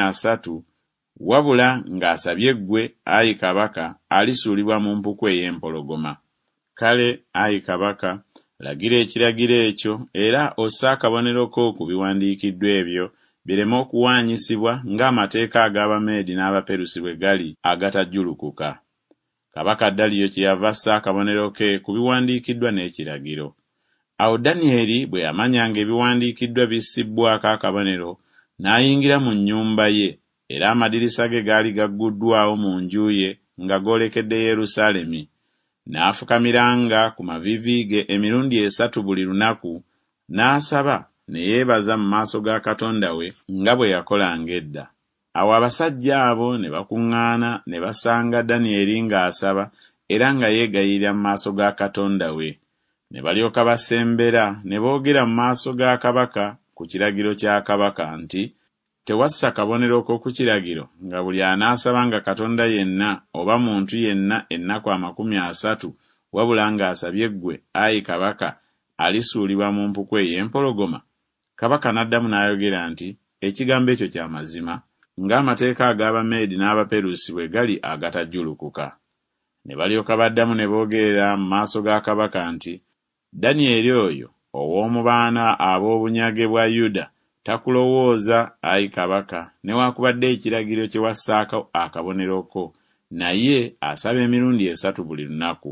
[SPEAKER 1] 30, wabula ng'asabye ggwe, ayi kabaka, alisuulibwa mu mpuku ey'empologoma. Kale, ayi kabaka, lagira ekiragiro ekyo era osse akabonero ko ku biwandiikiddwa ebyo bireme okuwaanyisibwa ng'amateeka ag'Abameedi n'Abaperusi bwe gali agatajjulukuka. Kabaka Daliyo kyeyava assa akabonero ke ku biwandiikiddwa n'ekiragiro. Awo Danyeri bwe yamanyanga ebiwandiikiddwa bissibbwako akabonero, n'ayingira mu nnyumba ye, era amadirisa ge gaali gagguddwawo mu nju ye nga goolekedde Yerusaalemi. N'afukamiranga ku maviivi ge emirundi 3 buli lunaku, n'asaba ne yeebaza mu maaso ga Katonda we nga bwe yakolanga edda. Awo abasajja abo ne bakuŋŋaana ne basanga Danyeri ng'asaba era nga yeegayirira mu maaso ga Katonda we. Ne balyoka basembera ne boogera mu maaso ga kabaka ku kiragiro kya kabaka nti, tewassa kabonero ko ku kiragiro nga buli anaasabanga Katonda yenna oba muntu yenna ennaku 30, wabula ng'asabye ggwe, ayi kabaka, alisuulibwa mu mpuku ey'empologoma? Kabaka n'addamu n'ayogera nti, ekigambo ekyo kya mazima, ng'amateeka ag'Abameedi n'Abaperusi bwe gali agatajjulukuka. Ne balyoka baddamu ne boogerera mu maaso ga kabaka nti, Danyeri oyo ow'omu baana ab'obunyage bwa Yuda takulowooza, ayi kabaka, newaakubadde ekiragiro kye wassaako akabonero ko, naye asaba emirundi 3 buli lunaku.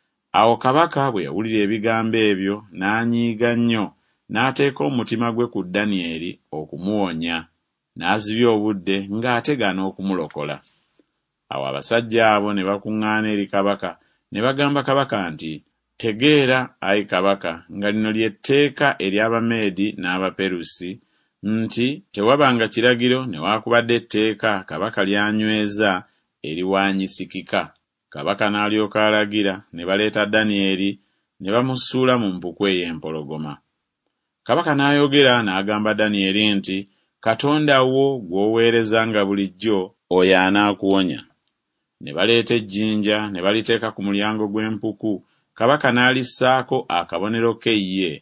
[SPEAKER 1] Awo kabaka bwe yawulira ebigambo ebyo n'anyiiga nnyo, n'ateeka omutima gwe ku Danyeri okumuwonya, n'azibya obudde ng'ategana okumulokola. Awo abasajja abo ne bakuŋŋaana eri kabaka ne bagamba kabaka nti, tegeera, ayi kabaka, nga lino ly'etteeka ery'Abameedi n'Abaperusi, nti tewabanga kiragiro newaakubadde etteeka kabaka lyanyweza eriwaanyisikika. Kabaka n'alyoka alagira ne baleeta Danyeri ne bamusuula mu mpuku ey'empologoma. Kabaka n'ayogera n'agamba Danyeri nti, Katonda wo gw'oweerezanga bulijjo oyo anaakuwonya. Ne baleeta ejjinja ne baliteeka ku mulyango gw'empuku, kabaka n'alissaako akabonero ke ye,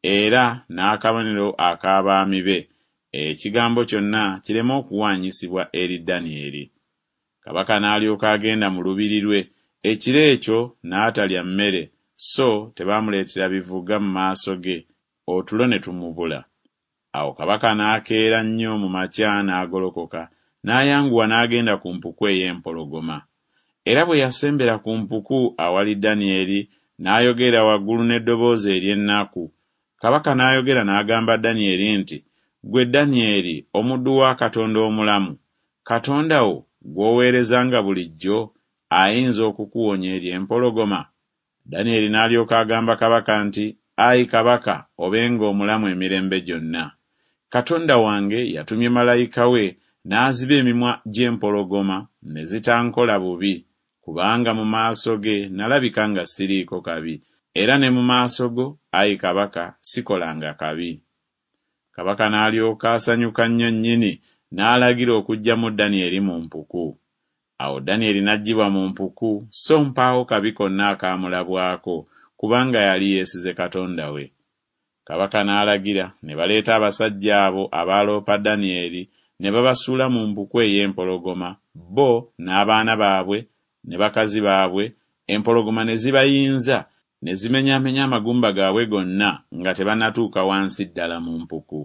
[SPEAKER 1] era n'akabonero ak'abaami be, ekigambo kyonna kireme okuwaanyisibwa eri Danyeri. Kabaka n'alyoka agenda mu lubiri lwe, ekiro ekyo n'atalya mmere, so tebaamuleetera bivuga mu maaso ge, otulo ne tumubula. Awo kabaka n'akeera nnyo mu makya n'agolokoka, n'ayanguwa n'agenda ku mpuku ey'empologoma. Era bwe yasembera ku mpuku awali Danyeri, n'ayogera waggulu n'eddoboozi ery'ennaku. Kabaka n'ayogera n'agamba Danyeri nti, "Ggwe Danyeri, omuddu wa Katonda omulamu, Katonda wo gw'oweerezanga bulijjo ayinza okukuwonya eri empologoma?" Danyeri n'alyoka agamba kabaka nti, "Ayi kabaka, obenga omulamu emirembe gyonna. Katonda wange yatumye malayika we n'aziba emimwa gy'empologoma ne zitankola bubi, kubanga mu maaso ge nalabika nga siriiko kabi, era ne mu maaso go, ayi kabaka, sikolanga kabi." Kabaka n'alyoka asanyuka nnyo nnyini, n'alagira okuggyamu Danyeri mu mpuku. Awo Danyeri n'aggyibwa mu mpuku, so mpaawo kabi konna akaamulabwako, kubanga yali yeesize Katonda we. Kabaka n'alagira ne baleeta abasajja abo abaaloopa Danyeri, ne babasuula mu mpuku ey'empologoma, bo n'abaana baabwe ne bakazi baabwe. Empologoma ne zibayinza, ne zimenyaamenya amagumba gaabwe gonna nga tebannatuuka wansi ddala mu mpuku.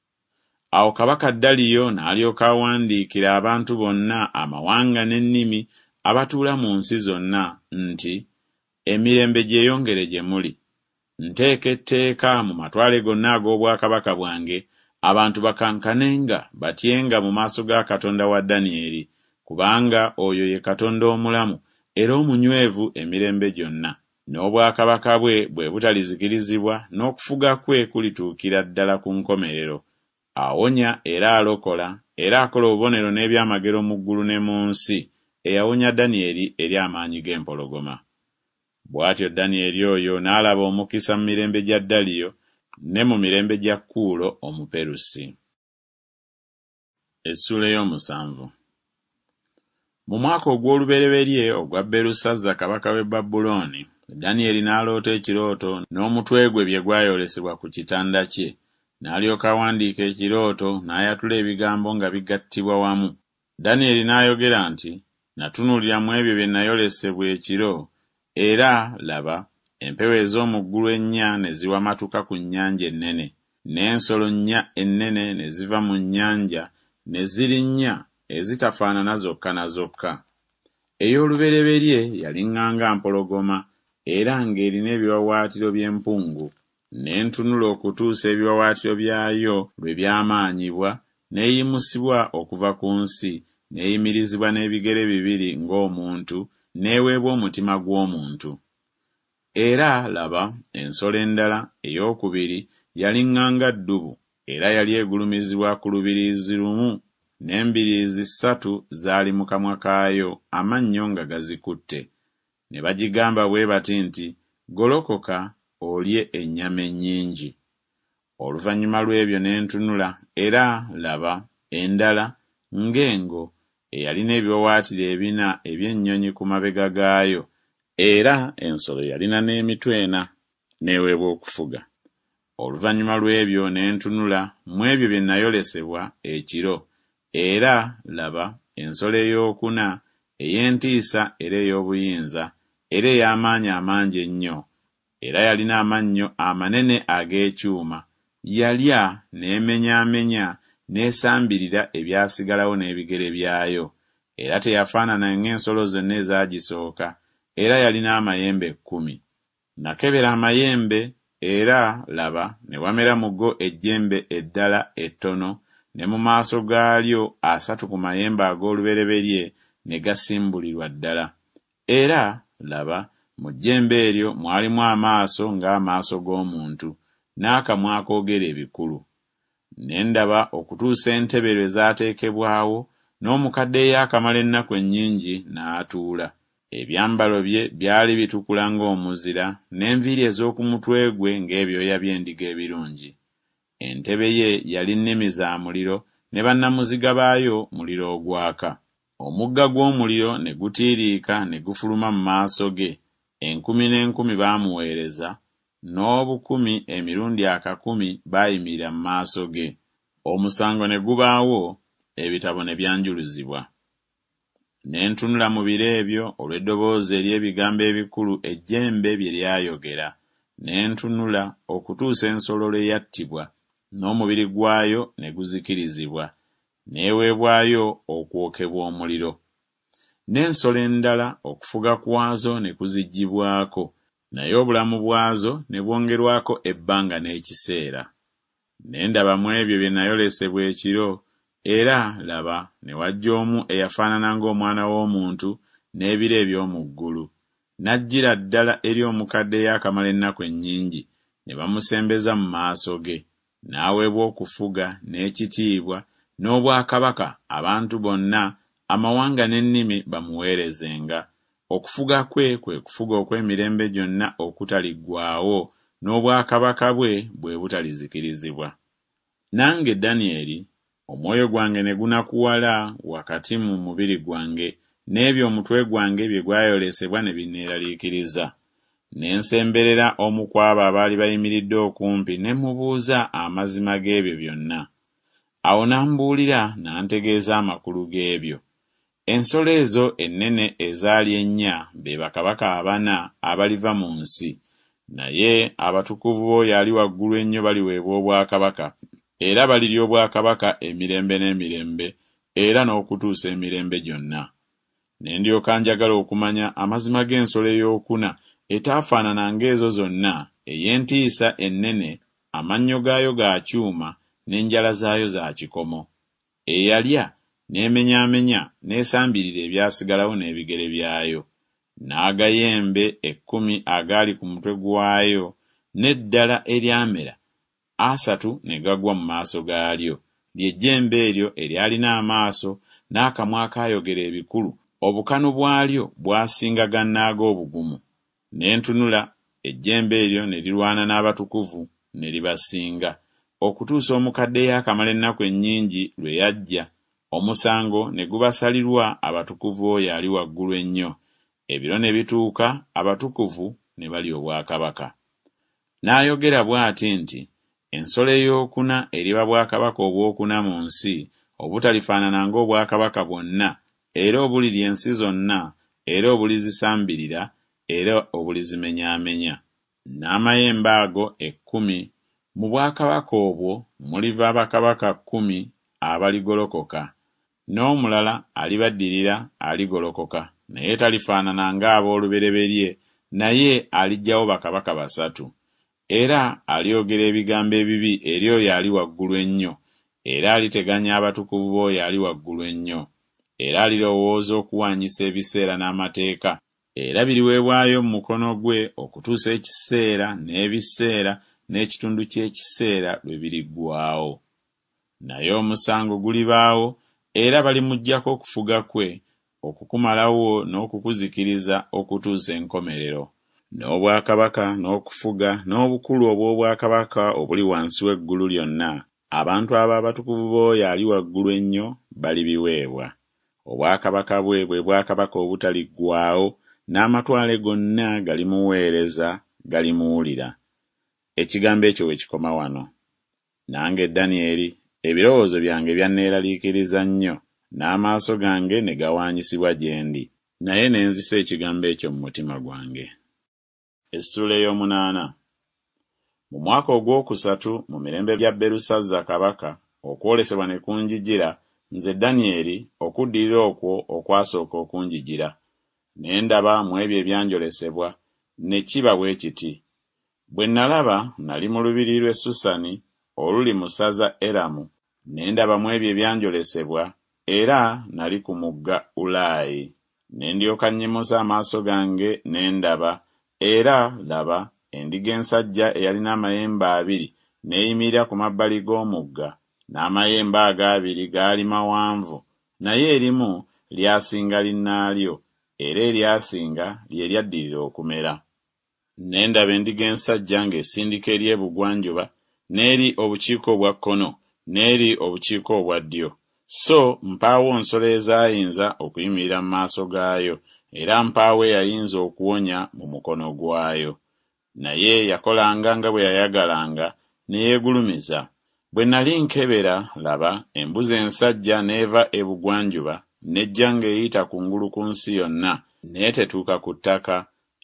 [SPEAKER 1] Awo kabaka Daliyo n'alyoka awandiikira abantu bonna, amawanga n'ennimi abatuula mu nsi zonna nti, "Emirembe gyeyongere gye muli. Nteeka etteeka mu matwale gonna ag'obwakabaka bwange, abantu bakankanenga batyenga mu maaso ga Katonda wa Danyeri, kubanga oyo ye Katonda omulamu era omunywevu emirembe gyonna. N'obwakabaka bwe bwe butalizikirizibwa, n'okufuga kwe kulituukira ddala ku nkomerero. Awonya era alokola, era akola obubonero n'ebyamagero mu ggulu ne mu nsi, eyawonya Danyeri eri amaanyi g'empologoma." Bw'atyo Danyeri oyo n'alaba omukisa mu mirembe gya Daliyo ne mu mirembe gya Kuulo Omuperusi. Essula ey'omusanvu. Mu mwaka ogw'olubereberye ogwa Berusazza kabaka w'e Babulooni, Danyeri n'aloota ekirooto n'omutwe gwe bye gwayolesebwa ku kitanda kye. N'alyoka awandiika ekirooto n'ayatula ebigambo nga bigattibwa wamu. Danyeri n'ayogera nti, "Natunuulira mu ebyo bye nayolesebwa ekiro, era laba, empewo ez'omu ggulu ennya ne ziwamatuka ku nnyanja ennene, n'ensolo nnya ennene ne ziva mu nnyanja, ne ziri nnya ezitafaanana zokka na zokka. Ey'olubereberye yaliŋŋanga mpologoma, era ng'erina ebiwawaatiro by'empungu. Ne ntunula okutuusa ebiwawaatiro byayo lwe byamaanyibwa, n'eyimusibwa okuva ku nsi, n'eyimirizibwa n'ebigere bibiri ng'omuntu, n'eweebwa omutima gw'omuntu. Era laba, ensolo endala ey'okubiri yaliŋŋanga ddubu, era yali egulumizibwa ku lubiriizi lumu, n'embiriizi 3 zaali mu kamwa kaayo, amannyo nga gazikutte. Ne bagigamba bwe bati nti, "Golokoka olye ennyama ennyingi." Oluvannyuma lw'ebyo ne ntunula, era laba, endala ng'engo eyalina ebiwawaatiro 4 eby'ennyonyi ku mabega gaayo, era ensolo yalina n'emitwe 4, n'eweebwa okufuga. Oluvannyuma lw'ebyo ne ntunula mu ebyo bye nayolesebwa ekiro, era laba, ensolo ey'okuna ey'entiisa era ey'obuyinza, era ey'amaanyi amangi ennyo, era yalina amannyo amanene ag'ekyuma. Yalya n'emenyaamenya n'esambirira ebyasigalawo n'ebigere byayo, era teyafaanana ng'ensolo zonna ezaagisooka, era yalina amayembe 10. Nakebera amayembe, era laba, ne wamera mu go ejjembe eddala ettono, ne mu maaso gaalyo 3 ku mayembe ag'olubereberye ne gasimbulirwa ddala. Era laba, mu jjembe eryo mwalimu amaaso ng'amaaso g'omuntu, n'akamwa akoogera ebikulu. Ne ndaba okutuusa entebe lwe zaateekebwawo, n'omukaddeeyo akamala ennaku ennyingi n'atuula. Ebyambalo bye byali bitukula ng'omuzira, n'enviiri ez'oku mutwe gwe ng'ebyoya by'endiga ebirungi. Entebe ye yali nnimi za muliro, ne bannamuziga baayo muliro ogwaka. Omugga gw'omuliro ne gutiiriika ne gufuluma mu maaso ge. 10,000 baamuweereza, n'obukumi emirundi 100 baayimirira mu maaso ge. Omusango ne gubaawo, ebitabo ne byanjuluzibwa. Ne ntunula mu biro ebyo olw'eddoboozi ery'ebigambo ebikulu ejjembe bye lyayogera. ne ntunula okutuusa ensolo lwe yattibwa, n'omubiri gwayo ne guzikirizibwa, n'eweebwayo okwokebwa omuliro. N'ensolo endala okufuga kwazo ne kuziggyibwako, naye obulamu bwazo ne bwongerwako ebbanga n'ekiseera. Ne ndaba mu ebyo bye nayolesebwa ekiro, era laba ne wajja omu eyafaanana ng'omwana w'omuntu n'ebire eby'omu ggulu. N'ajjira ddala eri omukadde akamala ennaku ennyingi, ne bamusembeza mu maaso ge. N'aweebwa okufuga n'ekitiibwa n'obwakabaka abantu bonna, amawanga n'ennimi bamuweerezenga. Okufuga kwe kufuga okw'emirembe gyonna okutaliggwaawo, n'obwakabaka bwe butalizikirizibwa. Nange Danyeri, omwoyo gwange ne gunakuwala wakati mu mubiri gwange, n'ebyo omutwe gwange bye gwayolesebwa ne binneeraliikiriza. Ne nsemberera omu ku abo abaali bayimiridde okumpi, ne mubuuza amazima g'ebyo byonna. Awo n'ambuulira n'antegeeza amakulu g'ebyo. Ensolo ezo ennene ezaali ennya be bakabaka abana abaliva mu nsi, naye abatukuvu b'oyo ali waggulu ennyo baliweebwa obwakabaka, era balirya obwakabaka emirembe n'emirembe, era n'okutuusa emirembe gyonna. Ne ndyoka njagala okumanya amazima g'ensolo ey'okuna etaafaanana ng'ezo zonna, ey'entiisa ennene, amannyo gaayo ga kyuma, n'enjala zaayo za kikomo, eyalya n'emenyaamenya n'esambirira ebyasigalawo n'ebigere byayo, n'agayembe 10 agaali ku mutwe gwayo, n'eddala eryamera 3 ne gagwa mu maaso gaalyo, ly'ejjembe eryo eryalina amaaso n'akamwa akaayogera ebikulu, obukanu bwalyo bwasinga gannaago obugumu. Ne ntunula, ejjembe eryo ne lirwana n'abatukuvu ne libasinga, okutuusa omukadde akamala ennaku ennyingi lwe yajja. Omusango ne gubasalirwa abatukuvu oyo ali waggulu ennyo. Ebiro ne bituuka, abatukuvu ne balya obwakabaka. N'ayogera bw'ati nti, ensolo ey'okuna eriba bwakabaka obwokuna mu nsi, obutalifaanana ng'obwakabaka bwonna, era obulirya ensi zonna, era obulizisambirira, era obulizimenyaamenya. N'amayembe ago 10, mu bwakabaka obwo muliva bakabaka 10 abaligolokoka, n'omulala alibaddirira aligolokoka, naye talifaanana ng'ab'olubereberye, naye aliggyawo bakabaka 3. Era alyogera ebigambo ebibi eri oyo ali waggulu ennyo, era aliteganya abatukuvu b'oyo ali waggulu ennyo, era alirowooza okuwanyisa ebiseera n'amateeka, era biriweebwayo mu mukono gwe okutuusa ekiseera n'ebiseera n'ekitundu ky'ekiseera lwe biriggwaawo. Naye omusango gulibaawo, era balimuggyako okufuga kwe, okukumalawo n'okukuzikiriza okutuusa enkomerero. N'obwakabaka n'okufuga n'obukulu obw'obwakabaka obuli wansi w'eggulu lyonna, abantu abo abatukuvu b'oyo ali waggulu ennyo balibiweebwa. Obwakabaka bwe bwe bwakabaka obutaliggwaawo, n'amatwale gonna galimuweereza, galimuwulira. Ekigambo ekyo we kikoma wano. Nange Danyeri, ebirowoozo byange byanneeraliikiriza nnyo, n'amaaso gange ne gawaanyisibwa gye ndi, naye ne nzisa ekigambo ekyo mu mutima gwange. Essula ey'omunaana. Mu mwaka ogwokusatu mu mirembe gya Berusazza kabaka, okwolesebwa ne kunjijira, nze Danyeri, okuddirira okwo okwasooka okunjijira. Ne ndaba mu ebyo ebyanjolesebwa, ne kiba bwe kiti. Bwe nalaba, nali mu lubiri lw'e Susani oluli mu ssaza Eramu. Ne ndaba mu ebyo ebyanjolesebwa, era nali ku mugga Ulaayi. Ne ndyoka nnyimusa amaaso gange ne ndaba, era laba, endiga ensajja eyalina amayembe 2 n'eyimirira ku mabbali g'omugga, n'amayembe ago 2 gaali mawanvu, naye erimu lyasinga linnaalyo, era eryasinga lye lyaddirira okumera. Ne ndaba endiga ensajja ng'esindika eri ebugwanjuba, n'eri obukiiko obwa kkono, n'eri obukiiko obwa ddyo. So mpaawo nsolo ezaayinza okuyimirira mu maaso gaayo, era mpaawo eyayinza okuwonya mu mukono gwayo. Naye yakolanga nga bwe yayagalanga, ne yeegulumiza. Bwe nali nkebera, laba, embuzi ensajja n'eva ebugwanjuba, n'ejja ng'eyita kungulu ku nsi yonna, n'etetuuka ku ttaka,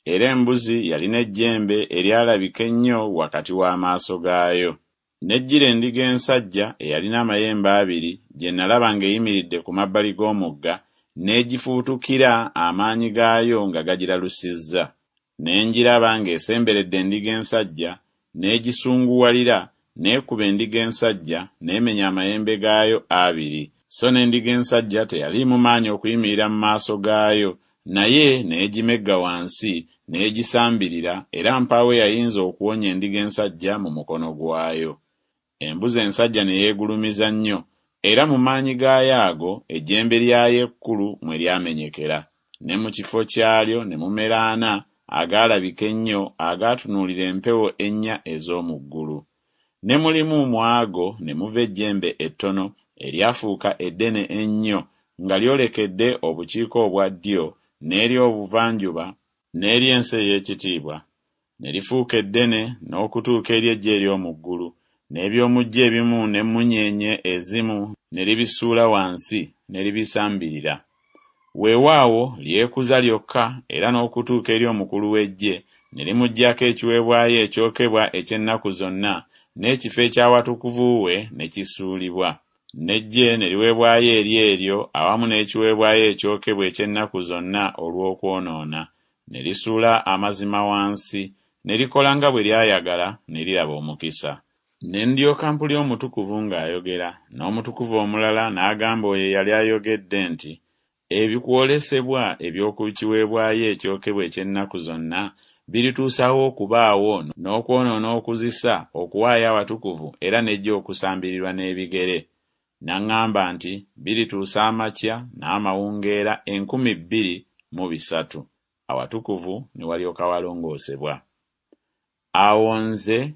[SPEAKER 1] era embuzi yalina ejjembe eryalabika ennyo wakati w'amaaso gaayo. N'ejjira endiga ensajja eyalina amayembe abiri gye nalaba ng'eyimiridde ku mabbali g'omugga, n'egifuutukira amaanyi gaayo nga gagiralusizza. Ne ngiraba ng'esemberedde endiga ensajja, n'egisunguwalira, n'ekuba endiga ensajja, n'emenya amayembe gaayo abiri. So n'endiga ensajja teyali mu maanyi okuyimirira mu maaso gaayo, naye n'egimegga wansi, n'egisambirira, era mpaawe yayinza okuwonya endiga ensajja mu mukono gwayo. Embuzi ensajja ne yeegulumiza nnyo, era mu maanyi gaayo ago ejjembe lyayo ekkulu mwe lyamenyekera, ne mu kifo kyalyo ne mumera ana agaalabika ennyo agaatunuulira empewo ennya ez'omu ggulu. Ne mulimu mwago ne muva ejjembe ettono eryafuuka eddene ennyo nga lyolekedde obukiiko obwa ddyo n'eri obuvanjuba n'eri ensi ey'ekitiibwa. Ne lifuuka eddene n'okutuuka eri eggye ery'omu ggulu, n'eby'omuggi ebimu n'emmunyeenye ezimu ne libisuula wansi ne libisambirira. Weewaawo lyekuza lyokka era n'okutuuka eri omukulu w'eggye ne limuggyako ekiweebwayo ekyokebwa eky'ennaku zonna, n'ekifo eky'awatukuvu we ne kisuulibwa. N'eggye ne liweebwayo eri eryo awamu n'ekiweebwayo ekyokebwa eky'ennaku zonna olw'okwonoona. Ne lisuula amazima wansi, ne likola nga bwe lyayagala, ne liraba omukisa. Ne ndyoka mpulya omutukuvu ng'ayogera, n'omutukuvu omulala n'agamba oyo eyali ayogedde nti, ebikwolesebwa eby'oku kiweebwayo ekyokebwa eky'ennaku zonna birituusawo okubaawo n'okwonoona okuzisa okuwaayo awatukuvu era n'ejja okusambirirwa n'ebigere. N'aŋŋamba nti birituusa amakya n'amawungeera 2,300. Awatukuvu ne walyoka walongoosebwa. Awo nze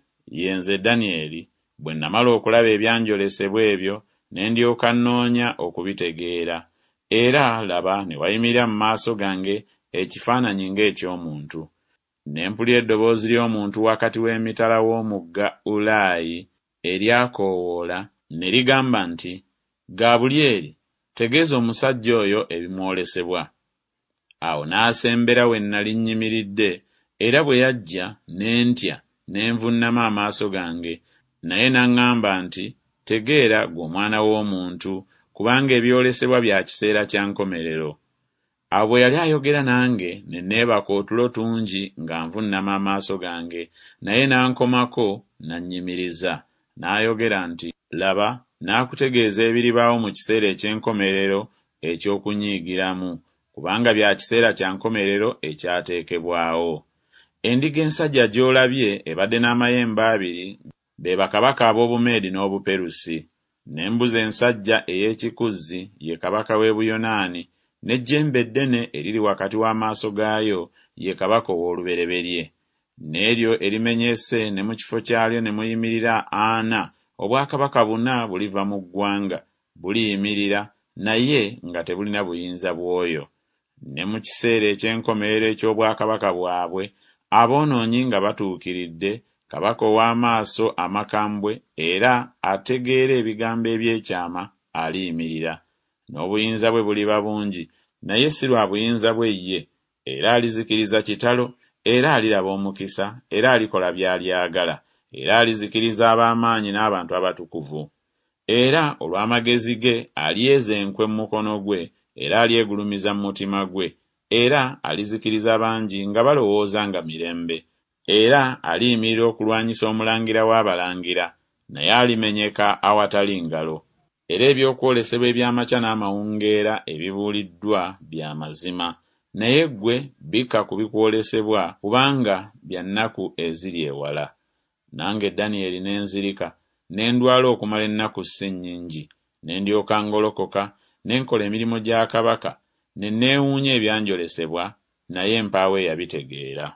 [SPEAKER 1] Danyeri bwe namala okulaba ebyanjolesebwa ebyo ne ndyoka nnoonya okubitegeera, era laba ne wayimirira mu maaso gange ekifaananyi ng'eky'omuntu. Ne mpulya eddoboozi ly'omuntu wakati w'emitala w'omugga Ulaayi eryakoowoola ne ligamba nti, Gabulyeri, tegeeza omusajja oyo ebimwolesebwa. Awo n'asembera we nnali nnyimiridde, era bwe yajja ne ntya ne nvunnama amaaso gange, naye n'aŋŋamba nti, tegeera ggwe omwana w'omuntu, kubanga ebyolesebwa bya kiseera kya nkomerero. Awo bwe yali ayogera nange ne neebaka otulo tungi nga nvunnama amaaso gange, naye n'ankomako n'annyimiriza. N'ayogera nti, laba, n'akutegeeza ebiribaawo mu kiseera eky'enkomerero eky'okunyiigiramu, kubanga bya kiseera kya nkomerero ekyateekebwawo. Endiga ensajja gy'olabye ebadde n'amayembe abiri, be bakabaka ab'Obumeedi n'Obuperusi. N'embuzi ensajja ey'ekikuzzi ye kabaka w'e Buyonaani, n'ejjembe eddene eriri wakati w'amaaso gaayo ye kabaka ow'olubereberye. N'eryo erimenyese ne mu kifo kyalyo ne muyimirira ana, obwakabaka buna buliva mu ggwanga, buliyimirira, naye nga tebulina buyinza bw'oyo. Ne mu kiseera eky'enkomerero eky'obwakabaka bwabwe, aboonoonyi nga batuukiridde, kabaka ow'amaaso amakambwe era ategeera ebigambo eby'ekyama aliyimirira. N'obuyinza bwe buliba bungi, naye si lwa buyinza bwe ye, era alizikiriza kitalo, era aliraba omukisa, era alikola by'alyagala, era alizikiriza ab'amaanyi n'abantu abatukuvu. Era olw'amagezi ge alyeza enkwe mu mukono gwe, era alyegulumiza mu mutima gwe, era alizikiriza bangi nga balowooza nga mirembe. Era aliyimirira okulwanyisa omulangira w'abalangira, naye alimenyeka awatali ngalo. Era ebyokwolesebwa eby'amakya n'amawungeera ebibuuliddwa bya mazima, naye ggwe bikka ku bikwolesebwa kubanga bya nnaku eziri ewala. Nange Danyeri ne nzirika, ne ndwala okumala ennaku si nnyingi, ne ndyoka ngolokoka, ne nkola emirimu gya kabaka, ne neewuunya ebyanjolesebwa, naye mpaawe yabitegeera.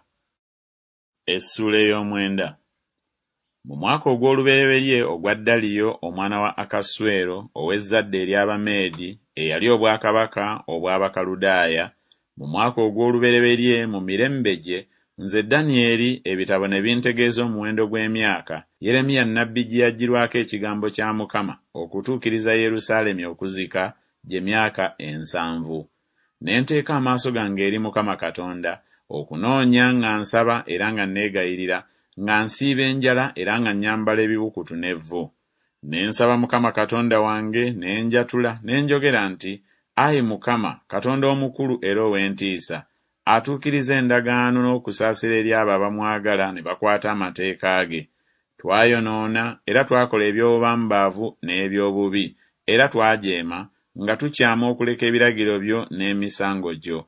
[SPEAKER 1] Essula ey'omwenda. Mu mwaka ogw'olubereberye ogwa Daliyo omwana wa Akaswero ow'ezzadde ery'Abameedi eyali obwakabaka obw'Abakaludaaya, mu mwaka ogw'olubereberye mu mirembe gye, nze Danyeri ebitabo ne bintegeeza omuwendo gw'emyaka Yeremiya nnabbi gye yaggyirwako ekigambo kya Mukama okutuukiriza Yerusaalemi okuzika gye myaka 7. Ne nteeka amaaso gange eri Mukama Katonda okunoonya nga nsaba era nga neegayirira, nga nsiiba enjala era nga nyambala ebibukutu n'evvu. Ne nsaba Mukama Katonda wange, ne njatula, ne njogera nti, Ayi Mukama, Katonda omukulu era ow'entiisa, atuukiriza endagaano n'okusaasira eri abo abamwagala ne bakwata amateeka ge. Twayonoona era twakola eby'obubambaavu n'eby'obubi, era twajeema nga tukyama okuleka ebiragiro byo n'emisango gyo.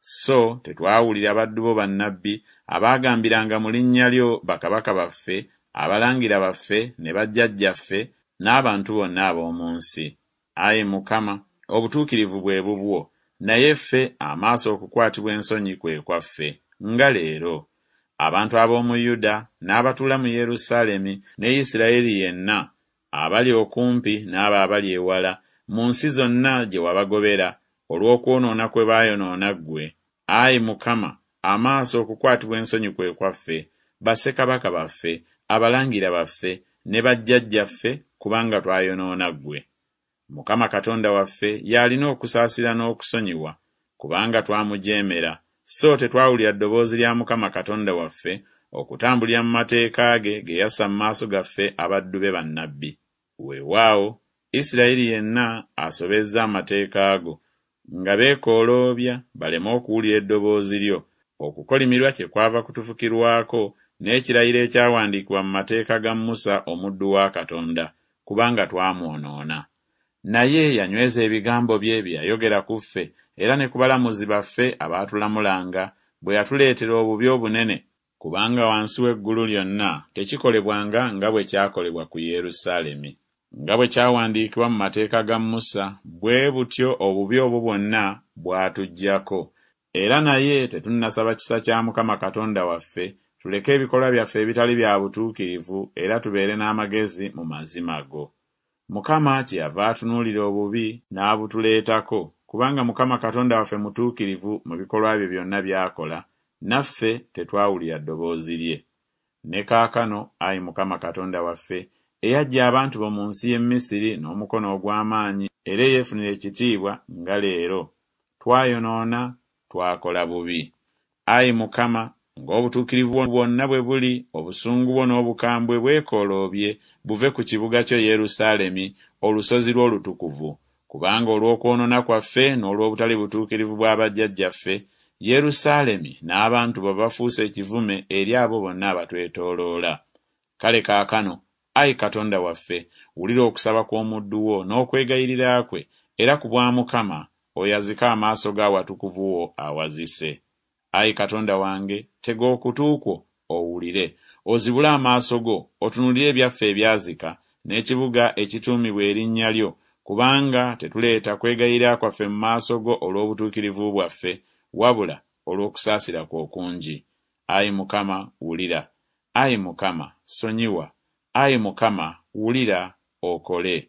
[SPEAKER 1] So tetwawulira baddu bo bannabbi abaagambiranga mu linnya lyo bakabaka baffe, abalangira baffe ne bajjajjaffe n'abantu bonna ab'omu nsi. Ayi Mukama, obutuukirivu bwe bubwo, naye ffe amaaso okukwatibwa ensonyi kwe kwaffe, nga leero. Abantu ab'omu Yuda n'abatuula mu Yerusaalemi ne Isirayiri yenna, abali okumpi n'abo abali ewala, mu nsi zonna gye wabagobera, olw'okwonoona kwe baayonoona ggwe. Ayi Mukama, amaaso okukwatibwa ensonyi kwe kwaffe, bassekabaka baffe, abalangira baffe ne bajjajjaffe, kubanga twayonoona ggwe. Mukama Katonda waffe y'alina okusaasira n'okusonyiwa, kubanga twamujeemera, so tetwawulira ddoboozi lya Mukama Katonda waffe okutambulira mu mateeka ge ge yassa mu maaso gaffe abaddu be bannabbi. Weewaawo, Isirayiri yenna asobezza amateeka ago, nga beekooloobya baleme okuwulira eddoboozi lyo, okukolimirwa kye kwava kutufukirwako n'ekirayiro ekyawandiikibwa mu mateeka ga Musa omuddu wa Katonda, kubanga twamwonoona. Naye yanyweza ebigambo bye bye yayogera ku ffe era ne ku balamuzi baffe abaatulamulanga, bwe yatuleetera obubi obunene, kubanga wansi w'eggulu lyonna tekikolebwanga nga bwe kyakolebwa ku Yerusaalemi. Nga bwe kyawandiikibwa mu mateeka ga Musa, bwe butyo obubi obwo bwonna bwatuggyako. Era naye tetunnasaba kisa kya Mukama Katonda waffe, tuleke ebikolwa byaffe ebitali bya butuukirivu era tubeere n'amagezi mu mazima go. Mukama kyeyava atunuulira obubi n'abutuleetako, kubanga Mukama Katonda waffe mutuukirivu mu bikolwa bye byonna by'akola, naffe tetwawulira ddoboozi lye. Ne kaakano, Ayi Mukama Katonda waffe, eyaggya abantu bo mu nsi y'e Misiri n'omukono ogw'amaanyi era yeefunira ekitiibwa nga leero, twayonoona, twakola bubi. Ayi Mukama, ng'obutuukirivu bwonna bwe buli, obusungu bwo n'obukambwe bwekooloobye buve ku kibuga kyo Yerusaalemi, olusozi lwo olutukuvu, kubanga olw'okwonoona kwaffe n'olw'obutali butuukirivu bwa bajjajjaffe, Yerusaalemi n'abantu bo bafuuse ekivume eri abo bonna abatwetooloola. Kale kaakano, Ayi Katonda waffe, wulira okusaba kw'omuddu wo n'okwegayirira kwe, era ku bwa Mukama oyazika amaaso g'awatukuvu wo awazise. Ayi Katonda wange, tega okutu kwo owulire, ozibule amaaso go, otunulire ebyaffe ebyazika, n'ekibuga ekituumibwa erinnya lyo, kubanga tetuleeta kwegayirira kwaffe mu maaso go olw'obutuukirivu bwaffe, wabula olw'okusaasira kwo okungi. Ayi Mukama, wulira. Ayi Mukama, sonyiwa. Ayi Mukama, wulira okole.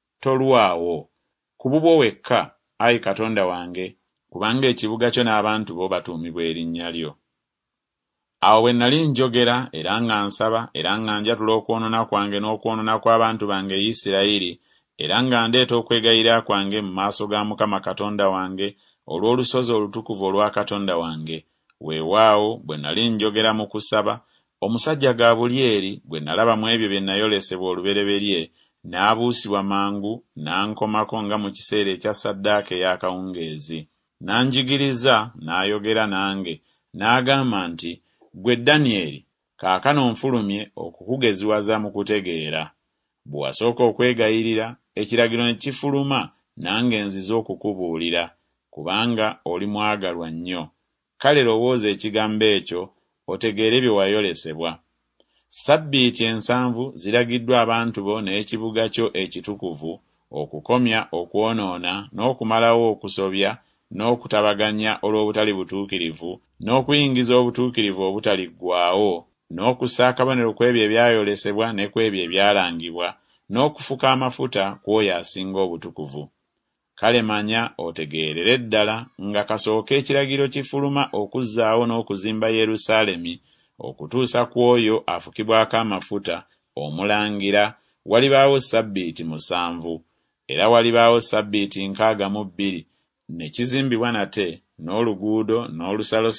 [SPEAKER 1] Tolwawo. Ku bubwo wekka, Ayi Katonda wange, kubanga ekibuga kyo n'abantu bo batuumibwa erinnya lyo. Awo bwe nali njogera era nga nsaba era nga njatula okwonoona kwange n'okwonoona kw'abantu bange Isirayiri, era nga ndeeta okwegayirira kwange mu maaso ga Mukama Katonda wange olw'olusozi olutukuvu olwa Katonda wange, weewaawo bwe nali njogera mu kusaba, omusajja Gabulyeri bwe nalaba mu ebyo bye nayolesebwa olubereberye, n'abuusibwa mangu n'ankomako nga mu kiseera ekya ssaddaaka ey'akawungeezi. N'anjigiriza n'ayogera nange, n'agamba nti, ggwe Danyeri, kaakano nfulumye okukugeziwaza mu kutegeera. Bwe wasooka okwegayirira, ekiragiro ne kifuluma, nange nzize okukubuulira, kubanga oli mwagalwa nnyo. Kale lowooza ekigambo ekyo, otegeere bye wayolesebwa. Ssabbiiti 7 ziragiddwa abantu bo n'ekibuga kyo ekitukuvu okukomya okwonoona n'okumalawo okusobya n'okutabaganya olw'obutali butuukirivu, n'okuyingiza obutuukirivu obutaliggwaawo, n'okussa akabonero kw'ebyo ebyayolesebwa ne kw'ebyo ebyalangibwa, n'okufuka amafuta kw'oyo asinga obutukuvu. Kale manya otegeerere ddala nga kasooka ekiragiro kifuluma okuzzaawo n'okuzimba Yerusaalemi okutuusa ku oyo afukibwako amafuta omulangira, walibaawo ssabbiiti 7, era walibaawo ssabbiiti 62, ne kizimbibwa nate n'oluguudo n'olusalosalo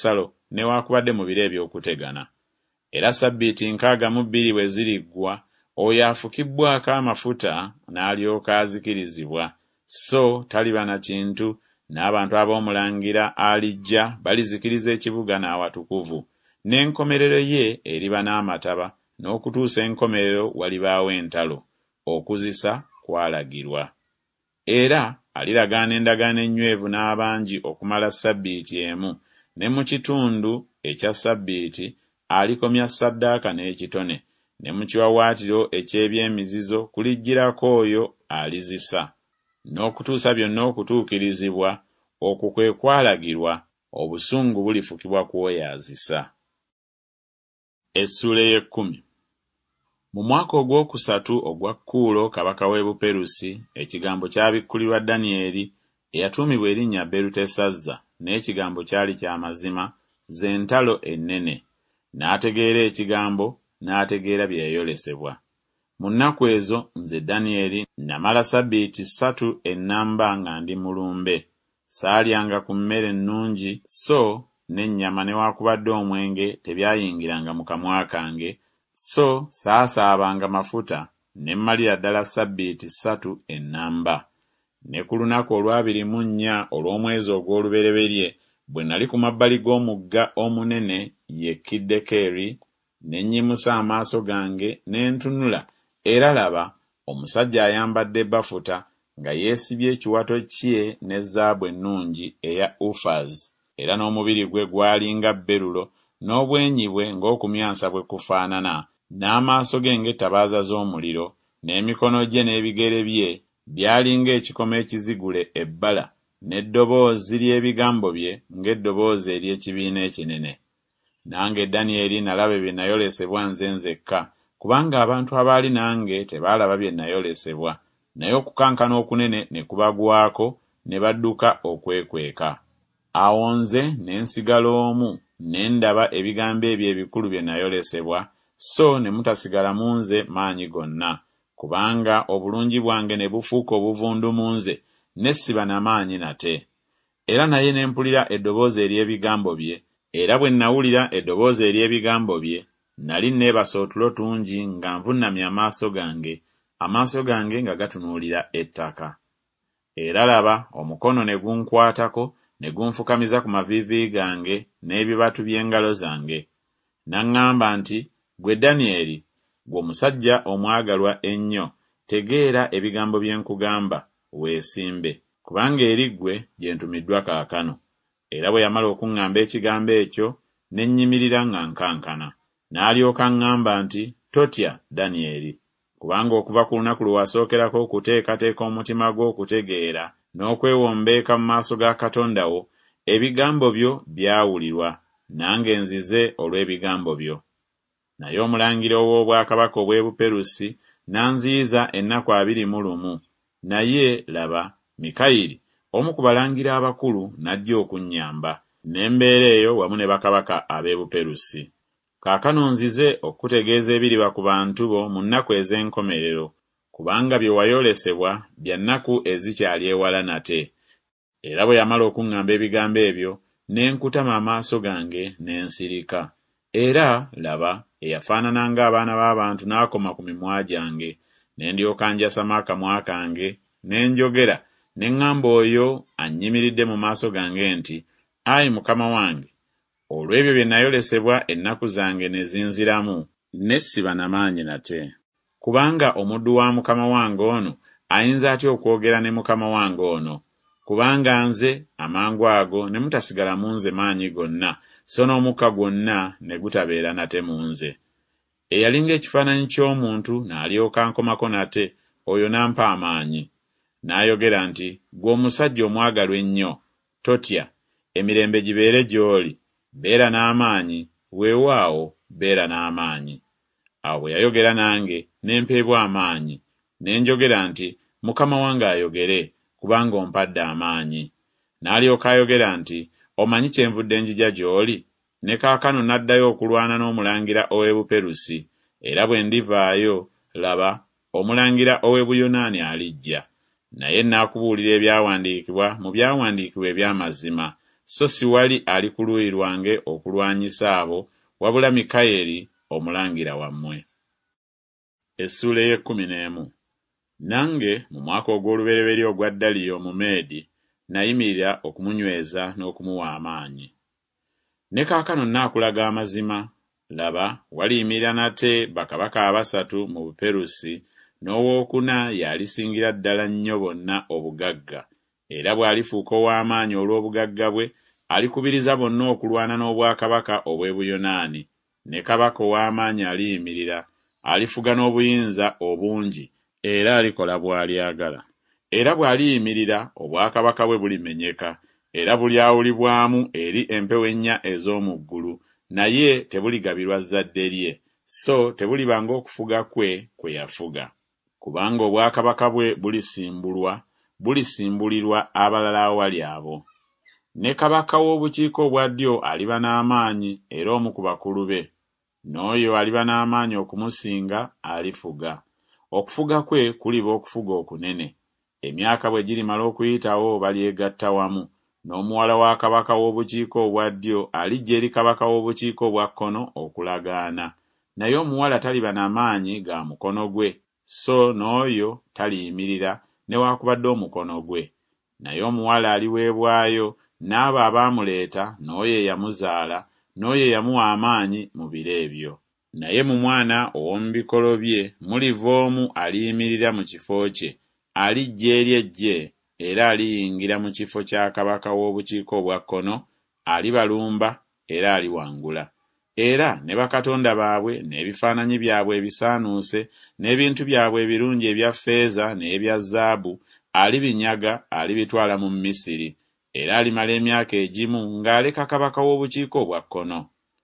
[SPEAKER 1] newaakubadde mu biro eby'okutegana. Era Ssabbiiti 62 bwe ziriggwa, oyo afukibbwako amafuta n'alyoka azikirizibwa, so taliba na kintu, n'abantu ab'omulangira alijja balizikiriza ekibuga n'awatukuvu, n'enkomerero ye eriba n'amataba, n'okutuusa enkomerero walibaawo entalo, okuzisa kwalagirwa. Era aliragaana endagaano ennywevu n'abangi okumala Ssabbiiti emu, ne mu kitundu ekya Ssabbiiti alikomya ssaddaaka n'ekitone, ne mu kiwawaatiro eky'ebyemizizo kulijjirako oyo alizisa, n'okutuusa byonna okutuukirizibwa. Okwo kwe kwalagirwa, obusungu bulifukibwa ku oyo azisa. Essuula ey'ekkumi. Mu mwaka ogwokusatu ogwa Kuulo kabaka w'e Buperusi, ekigambo kyabikkulirwa Danyeri eyatuumibwa erinnya Berutesazza, n'ekigambo kyali kya mazima, ze ntalo ennene. N'ategeera ekigambo, n'ategeera bye yayolesebwa. Mu nnaku ezo nze Danyeri namala Ssabbiiti 3 ennamba nga ndi mulumbe. Saalyanga ku mmere nnungi, so n'ennyama newaakubadde omwenge tebyayingiranga mu kamwa kange, so saasaabanga mafuta, ne mmalira ddala Ssabbiiti 3 ennamba. Ne ku lunaku olw'abiri-mu-nnya olw'omwezi ogw'olubereberye, bwe nali ku mabbali g'omugga omunene ye Kiddekeri, ne nnyimusa amaaso gange ne ntunula, era laba, omusajja ayambadde bafuta nga yeesibye ekiwato kye ne zaabu ennungi eya Ufaz, era n'omubiri gwe gwalinga berulo, n'obwenyi bwe ng'okumyansa bwe kufaanana, n'amaaso ge ng'ettabaaza z'omuliro, n'emikono gye n'ebigere bye byalinga ekikomo ekizigule ebbala, n'eddoboozi ly'ebigambo bye ng'eddoboozi ery'ekibiina ekinene. Nange Danyeri nalaba bye nayolesebwa nze nzekka, kubanga abantu abaali nange tebaalaba bye nayolesebwa, naye okukankana okunene ne kubagwako ne badduka okwekweka. Awo nze ne nsigala omu, ne ndaba ebigambo ebyo ebikulu bye nayolesebwa, so ne mutasigala mu nze maanyi gonna, kubanga obulungi bwange ne bufuuka obuvundu mu nze, ne siba na maanyi nate. Era naye ne mpulira eddoboozi ery'ebigambo bye, era bwe nawulira eddoboozi ery'ebigambo bye, nali neebasa otulo tungi nga nvunnamye amaaso gange nga gatunuulira ettaka. Era laba, omukono ne gunkwatako, ne gunfukamiza ku maviivi gange n'ebibatu by'engalo zange. N'aŋŋamba nti, ggwe Danyeri, ggwe omusajja omwagalwa ennyo, tegeera ebigambo bye nkugamba, weesimbe, kubanga eri ggwe gye ntumiddwa kaakano. Era bwe yamala okuŋŋamba ekigambo ekyo, ne nnyimirira nga nkankana. N'alyoka aŋŋamba nti, totya Danyeri, kubanga okuva ku lunaku lwe wasookerako okuteekateeka omutima gwo okutegeera n'okwewombeeka mu maaso ga Katonda wo, ebigambo byo byawulirwa, nange nzize olw'ebigambo byo. Naye omulangira ow'obwakabaka obw'e Buperusi n'anziyiza ennaku 21, naye laba, Mikayiri, omu ku balangira abakulu, n'ajja okunnyamba, ne mbeera eyo wamu ne bakabaka ab'e Buperusi. Kaakano nzize okutegeeza ebiriba ku bantu bo mu nnaku ez'enkomerero, kubanga bye wayolesebwa bya nnaku ezikyali ewala nate. Era bwe yamala okuŋŋamba ebigambo ebyo, ne nkutama amaaso gange ne nsirika. Era laba, eyafaanana ng'abaana b'abantu n'akoma ku mimwa gyange, ne ndyoka njasama akamwa kange, ne njogera, ne ŋŋamba oyo annyimiridde mu maaso gange nti, Ayi Mukama wange, olw'ebyo bye nayolesebwa ennaku zange ne zinziramu, ne siba na maanyi nate. Kubanga omuddu wa Mukama wange ono ayinza atya okwogera ne Mukama wange ono? Kubanga nze amangu ago ne mutasigala mu nze maanyi gonna, so n'omukka gwonna ne gutabeera nate mu nze. Eyalinga ekifaananyi ky'omuntu n'alyoka ankomako nate, oyo n'ampa amaanyi. N'ayogera nti, ggwe omusajja omwagalwa ennyo, totya, emirembe gibeere gy'oli, beera n'amaanyi, weewaawo beera n'amaanyi. Awo bwe yayogera nange, ne mpeebwa amaanyi, ne njogera nti, Mukama wange ayogere, kubanga ompadde amaanyi. N'alyoka ayogera nti, omanyi kyenvudde njija gy'oli? Ne kaakano n'addayo okulwana n'omulangira ow'e Buperusi, era bwe ndivaayo, laba, omulangira ow'e Buyonaani alijja. Naye n'akubuulira ebyawandiikibwa mu byawandiikibwa eby'amazima, so si wali ali ku luuyi lwange okulwanyisa abo, wabula Mikayiri omulangira wammwe. Essula y'e11. Nange mu mwaka ogw'olubereberye ogwa Daliyo Omumeedi nayimirira okumunyweza n'okumuwa amaanyi. Ne kaakano nnaakulaga amazima, laba waliyimirira nate bakabaka abasatu mu Buperusi, n'owookuna y'alisingira ddala nnyo bonna obugagga, era bw'alifuuka ow'amaanyi olw'obugagga bwe, alikubiriza bonna okulwana n'obwakabaka obw'e Buyonaani, ne kabaka ow'amaanyi aliyimirira, alifuga n'obuyinza obungi, era alikola bw'alyagala. Era bw'aliyimirira, obwakabaka bwe bulimenyeka, era bulyawulibwamu eri empewo ennya ez'omu ggulu, naye tebuligabirwa zzadde lye, so tebuliba ng'okufuga kwe kwe yafuga. Kubanga obwakabaka bwe bulisimbulirwa abalala awali abo. Ne kabaka w'obukiika obwa ddyo aliba n'amaanyi era omu ku bakulu be, n'oyo aliba n'amaanyi okumusinga alifuga. Okufuga kwe kuliba okufuga okunene. Emyaka bwe girimala okuyitawo balyegatta wamu, n'omuwala wa kabaka w'obukiika obwa ddyo alijja eri kabaka w'obukiika obwa kkono okulagaana. Naye omuwala taliba n'amaanyi ga mukono gwe, so n'oyo taliyimirira newaakubadde omukono gwe. Naye omuwala aliweebwayo n'abo abaamuleeta, n'oyo eyamuzaala, n'oyo eyamuwa amaanyi mu biro ebyo. Naye mu mwana ow'omu bikolo bye muliva omu aliyimirira mu kifo kye, alijja eri eggye, era aliyingira mu kifo kya kabaka w'obukiika obwa kkono, alibalumba era aliwangula. Era ne bakatonda baabwe n'ebifaananyi byabwe ebisaanuuse n'ebintu byabwe ebirungi ebya ffeeza n'ebya zaabu alibinyaga, alibitwala mu Misiri, era alimala emyaka egimu ng'aleka kabaka w'obukiika obwa kkono.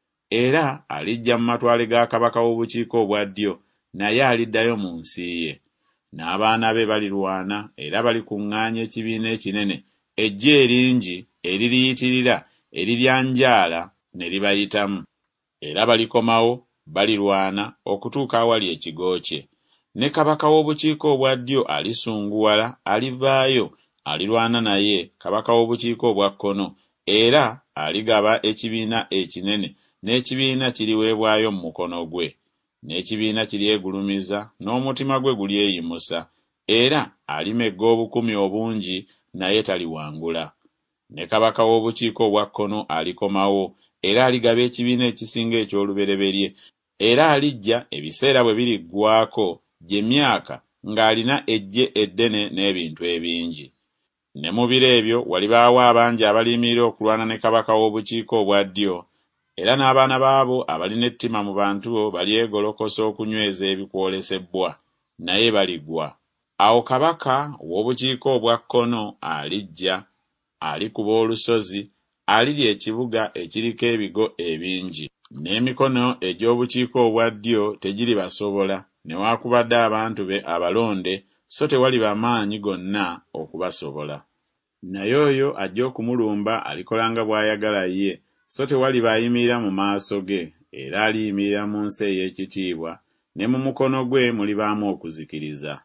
[SPEAKER 1] Era alijja mu matwale ga kabaka w'obukiika obwa ddyo, naye aliddayo mu nsi ye. N'abaana be balirwana era balikuŋŋaanya ekibiina ekinene, eggye eringi eririyitirira eriryanjaala ne libayitamu. Era balikomawo balirwana okutuuka awali ekigo kye. Ne kabaka w'obukiika obwa ddyo alisunguwala, alivaayo, alirwana naye kabaka w'obukiika obwa kkono, era aligaba ekibiina ekinene, n'ekibiina kiriweebwayo mu mukono gwe. N'ekibiina kiryegulumiza, n'omutima gwe gulyeyimusa, era alimegga obukumi obungi, naye taliwangula. Ne kabaka w'obukiika obwa kkono alikomawo, era aligaba ekibiina ekisinga eky'olubereberye, era alijja ebiseera bwe biriggwaako gy'emyaka ng'alina eggye eddene n'ebintu ebingi. Ne mu biro ebyo walibaawo abangi abaliyimirira okulwana ne kabaka w'obukiika obwa ddyo, era n'abaana baabo abalina ettima mu bantu bo balyegolokosa okunyweza ebikwolesebbwa, naye baligwa. Awo kabaka w'obukiika obwa kkono alijja, alikuba olusozi, alirya ekibuga ekiriko ebigo ebingi, n'emikono egy'obukiika obwa ddyo tegiribasobola, newaakubadde abantu be abalonde, so tewaliba maanyi gonna okubasobola. Naye oyo ajja okumulumba alikola nga bw'ayagala ye, so tewaliba ayimirira mu maaso ge, era aliyimirira mu nsi ey'ekitiibwa, ne mu mukono gwe mulibaamu okuzikiriza.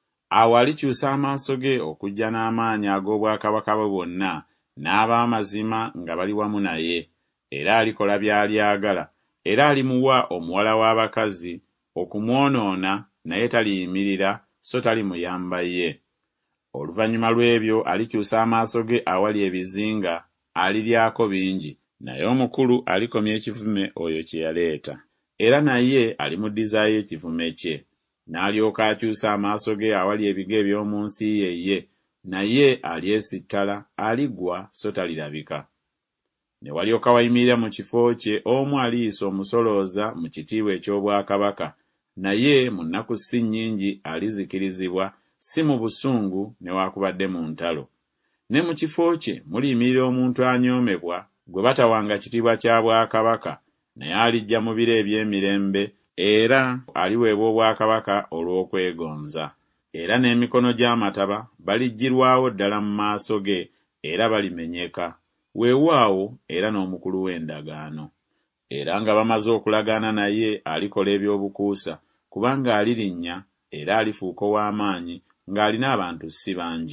[SPEAKER 1] Awo alikyusa amaaso ge okujja n'amaanyi ag'obwakabaka bwe bwonna, n'ab'amazima nga bali wamu naye, era alikola by'alyagala, era alimuwa omuwala w'abakazi okumwonoona, naye taliyimirira, so talimuyamba ye. Oluvannyuma lw'ebyo alikyusa amaaso ge awali ebizinga, aliryako bingi, naye omukulu alikomya ekivume oyo kye yaleeta, era naye alimuddizaayo ekivume kye. N'alyoka akyusa amaaso ge awali ebigo eby'omu nsi ye, naye alyesittala, aligwa so talirabika. Ne walyoka wayimirira mu kifo kye omu aliyisa omusolooza mu kitiibwa eky'obwakabaka, naye mu nnaku si nnyingi alizikirizibwa, si mu busungu newaakubadde mu ntalo. Ne mu kifo kye muliyimirira omuntu anyoomebwa, gwe batawanga kitiibwa kya bwakabaka, naye alijja mu biro eby'emirembe, era aliweebwa obwakabaka olw'okwegonza. Era n'emikono gy'amataba balijjirwawo ddala mu maaso ge, era balimenyeka, weewaawo era n'omukulu w'endagaano. Era nga bamaze okulagaana naye alikola eby'obukuusa, kubanga alirinnya era alifuuka ow'amaanyi ng'alina abantu si bangi.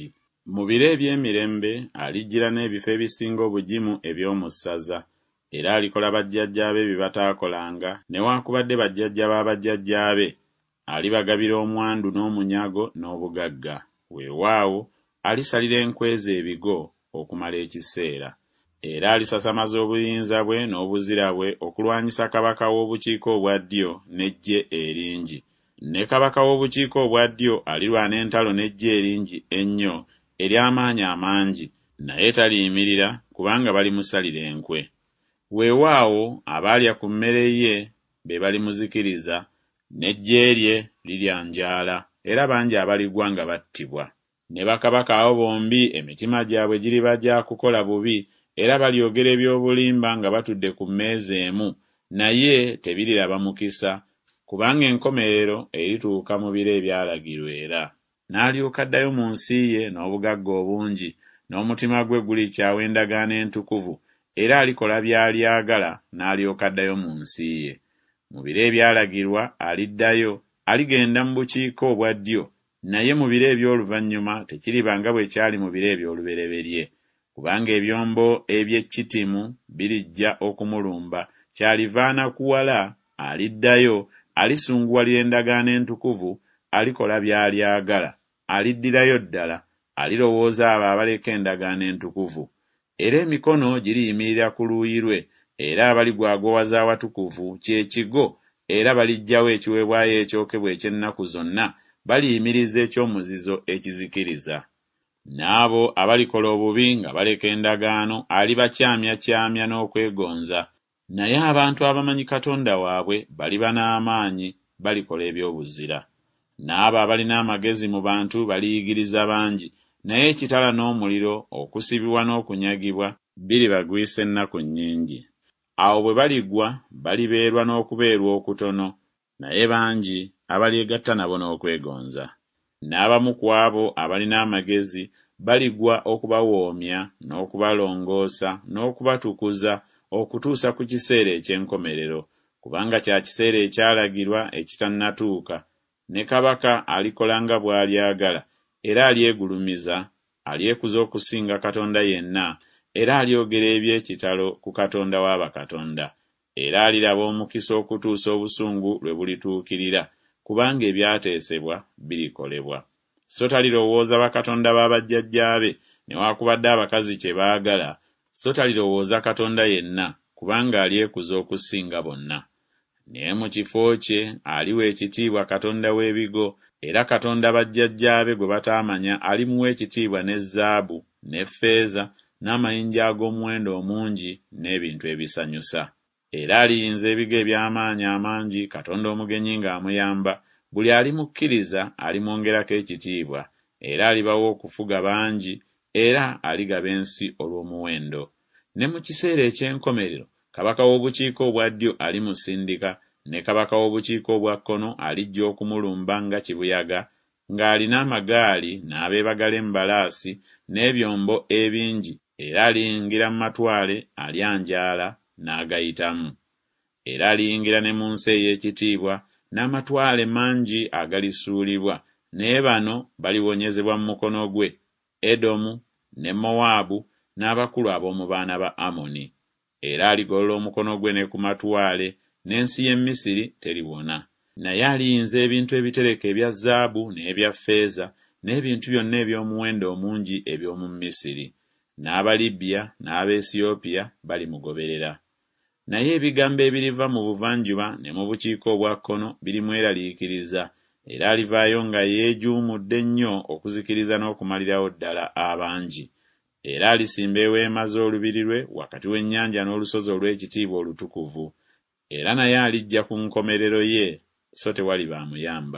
[SPEAKER 1] Mu biro eby'emirembe alijjira n'ebifo ebisinga obugimu eby'omu ssaza, era alikola bajjajjaabe bye bataakolanga, newaakubadde bajjajja ba bajjajjaabe, alibagabira omwandu n'omunyago n'obugagga. Weewaawo alisalira enkwezi ebigo okumala ekiseera, era alisasamaza obuyinza bwe n'obuzira bwe okulwanyisa kabaka w'obukiika obwa ddyo n'eggye eringi. Ne kabaka w'obukiika obwa ddyo alirwana entalo n'eggye eringi ennyo ery'amaanyi amangi, naye taliyimirira kubanga balimusalira enkwe. Weewaawo abaalya ku mmere ye be balimuzikiriza, n'eggye lye lirya njaala, era bangi abaligwa nga battibwa. Ne bakabaka abo bombi emitima gyabwe giriba gya kukola bubi, era balyogera eby'obulimba nga batudde ku mmeeza emu, naye tebiriraba mukisa, kubanga enkomerero erituuka mu biro ebyalagirwa era. N'alyoka addayo mu nsi ye n'obugagga obungi, n'omutima gwe gulikyawa endagaano entukuvu, era alikola by'alyagala n'alyoka addayo mu nsi ye. Mu biro ebyalagirwa aliddayo, aligenda mu bukiika obwa ddyo, naye mu biro eby'oluvannyuma tekiriba nga bwe kyali mu biro eby'olubereberye, kubanga ebyombo eby'ekkitimu birijja okumulumba. Kyaliva anakuwala, aliddayo, alisunguwalira endagaano entukuvu, alikola by'alyagala, aliddirayo ddala, alirowooza abo abaleka endagaano entukuvu. Era emikono giriyimirira ku luuyi lwe, era abaligwagwawaza awatukuvu ky'ekigo, era baliggyawo ekiweebwayo ekyokebwa eky'ennaku zonna, baliyimiriza eky'omuzizo ekizikiriza. N'abo abalikola obubi nga baleka endagaano alibakyamyakyamya n'okwegonza, naye abantu abamanyi Katonda waabwe baliba n'amaanyi, balikola eby'obuzira. N'abo abalina amagezi mu bantu baliyigiriza bangi, naye ekitala n'omuliro, okusibibwa n'okunyagibwa biribagwisa ennaku nnyingi. Awo bwe baligwa balibeerwa n'okubeerwa okutono, naye bangi abalyegatta nabo n'okwegonza. N'abamu ku abo abalina amagezi baligwa okubawoomya n'okubalongoosa n'okubatukuza okutuusa ku kiseera eky'enkomerero, kubanga kya kiseera ekyalagirwa ekitannatuuka. Ne kabaka alikola nga bw'alyagala, era alyegulumiza, alyekuza okusinga Katonda yenna, era alyogera eby'ekitalo ku Katonda wa bakatonda, era aliraba omukisa okutuusa obusungu lwe bulituukirira, kubanga ebyateesebwa birikolebwa. So talirowooza bakatonda ba bajjajjaabe, newaakubadde abakazi kye baagala, so talirowooza Katonda yenna, kubanga alyekuza okusinga bonna. Naye mu kifo kye aliwa ekitiibwa Katonda w'ebigo, era Katonda bajjajjaabe gwe bataamanya alimuwa ekitiibwa ne zaabu, ne ffeeza, n'amayinja ag'omuwendo omungi, n'ebintu ebisanyusa. Era aliyinza ebigo eby'amaanyi amangi, Katonda omugenyi ng'amuyamba. Buli alimukkiriza alimwongerako ekitiibwa, era alibawo okufuga bangi, era aligaba ensi olw'omuwendo. Ne mu kiseera eky'enkomerero, kabaka w'obukiika obwa ddyo alimusindika, ne kabaka w'obukiika obwa kkono alijja okumulumba nga kibuyaga, ng'alina amagaali n'abeebagala embalaasi n'ebyombo ebingi, era aliyingira mu matwale alyanjaala n'agayitamu. Era aliyingira ne mu nsi ey'ekitiibwa, n'amatwale mangi agalisuulibwa, naye bano baliwonyezebwa mu mukono gwe: Edomu ne Mowaabu n'abakulu ab'omu baana ba Amoni. Era aligolola omukono gwe ne ku matwale, n'ensi y'e Misiri teriwona. Naye aliyinza ebintu ebitereke ebya zaabu n'ebya ffeeza, n'ebintu byonna eby'omuwendo omungi eby'omu Misiri. N'Abalibiya n'Abaesiyopiya balimugoberera. Naye ebigambo ebiriva mu buvanjuba ne mu bukiika obwa kkono birimweraliikiriza, era alivaayo nga yeejuumudde nnyo okuzikiriza n'okumalirawo ddala abangi. Era alisimba eweema z'olubiri lwe wakati w'ennyanja n'olusozi olw'ekitiibwa olutukuvu. Era naye alijja ku nkomerero ye, so tewaliba amuyamba.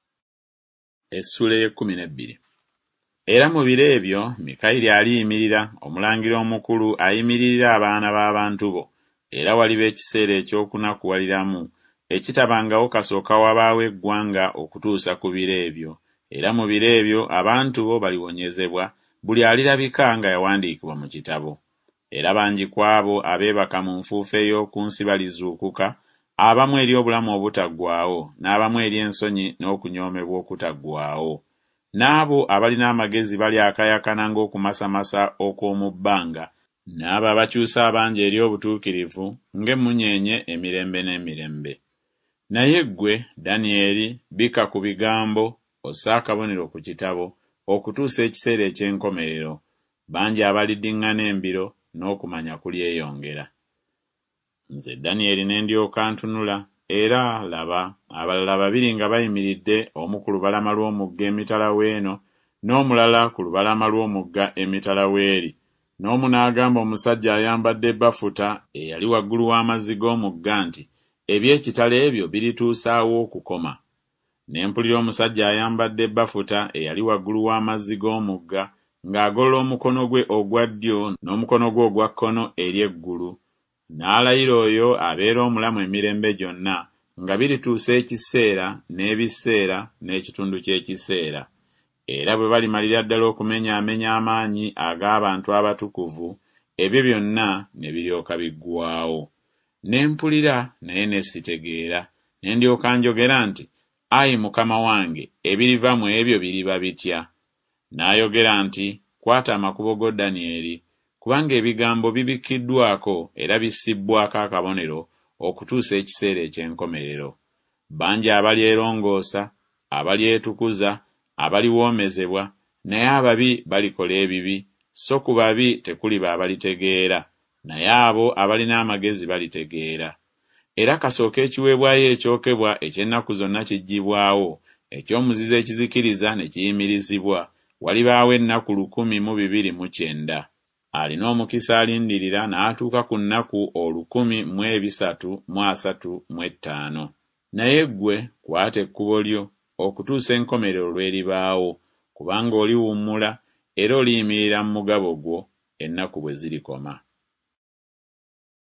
[SPEAKER 1] Essula y'e12. Era mu biro ebyo Mikayiri aliyimirira, omulangira omukulu ayimiririra abaana b'abantu bo, era waliba ekiseera eky'okunakuwaliramu, ekitabangawo kasooka wabaawo eggwanga okutuusa ku biro ebyo. Era mu biro ebyo abantu bo baliwonyezebwa, buli alirabika nga yawandiikibwa mu kitabo. Era bangi ku abo abeebaka mu nfuufu ey'oku nsi balizuukuka, abamu eri obulamu obutaggwaawo, n'abamu eri ensonyi n'okunyoomebwa okutaggwaawo. n'abo abalina amagezi balyakayakana ng'okumasamasa okw'omu bbanga, n'abo abakyusa abangi eri obutuukirivu ng'emmunyeenye emirembe n'emirembe. Naye ggwe, Danyeri, bika ku bigambo, osse akabonero ku kitabo, okutuusa ekiseera eky'enkomerero. Bangi abaliddingana embiro, n'okumanya kulyeyongera. Nze Danyeri ne ndyoka ntunula, era laba, abalala babiri nga bayimiridde, omu ku lubalama lw'omugga emitala w'eno, n'omulala ku lubalama lw'omugga emitala w'eri. N'omu n'agamba omusajja ayambadde bafuta eyali waggulu w'amazzi g'omugga nti, eby'ekitalo ebyo birituusaawo okukoma. Ne mpulira omusajja ayambadde bafuta eyali waggulu w'amazzi g'omugga ng'agolola omukono gwe ogwa ddyo n'omukono gwe ogwa kkono eri eggulu. N'alayira oyo abeera omulamu emirembe gyonna nga birituusa ekiseera n'ebiseera n'ekitundu ky'ekiseera. Era bwe balimalira ddala okumenyaamenya amaanyi ag'abantu abatukuvu, ebyo byonna ne biryoka biggwaawo. Ne mpulira naye ne sitegeera, ne ndyoka njogera nti, Ayi Mukama wange, ebiriva mu ebyo biriba bitya? N'ayogera nti, kwata amakubo go Danyeri, kubanga ebigambo bibikiddwako era bissibbwako akabonero okutuusa ekiseera eky'enkomerero. Bangi abalyerongoosa, abalyetukuza, abaliwoomezebwa, naye ababi balikola ebibi, so ku babi tekuliba abalitegeera, naye abo abalina amagezi balitegeera. Era kasooka ekiweebwayo ekyokebwa eky'ennaku zonna kiggyibwawo, eky'omuzizo ekizikiriza ne kiyimirizibwa, walibaawo ennaku 1,290. Alina omukisa alindirira n'atuuka ku nnaku 1,335. Naye ggwe kwata ekkubo lyo okutuusa enkomerero lw'eribaawo, kubanga oliwummula era oliyimirira mu mugabo gwo ennaku bwe zirikoma.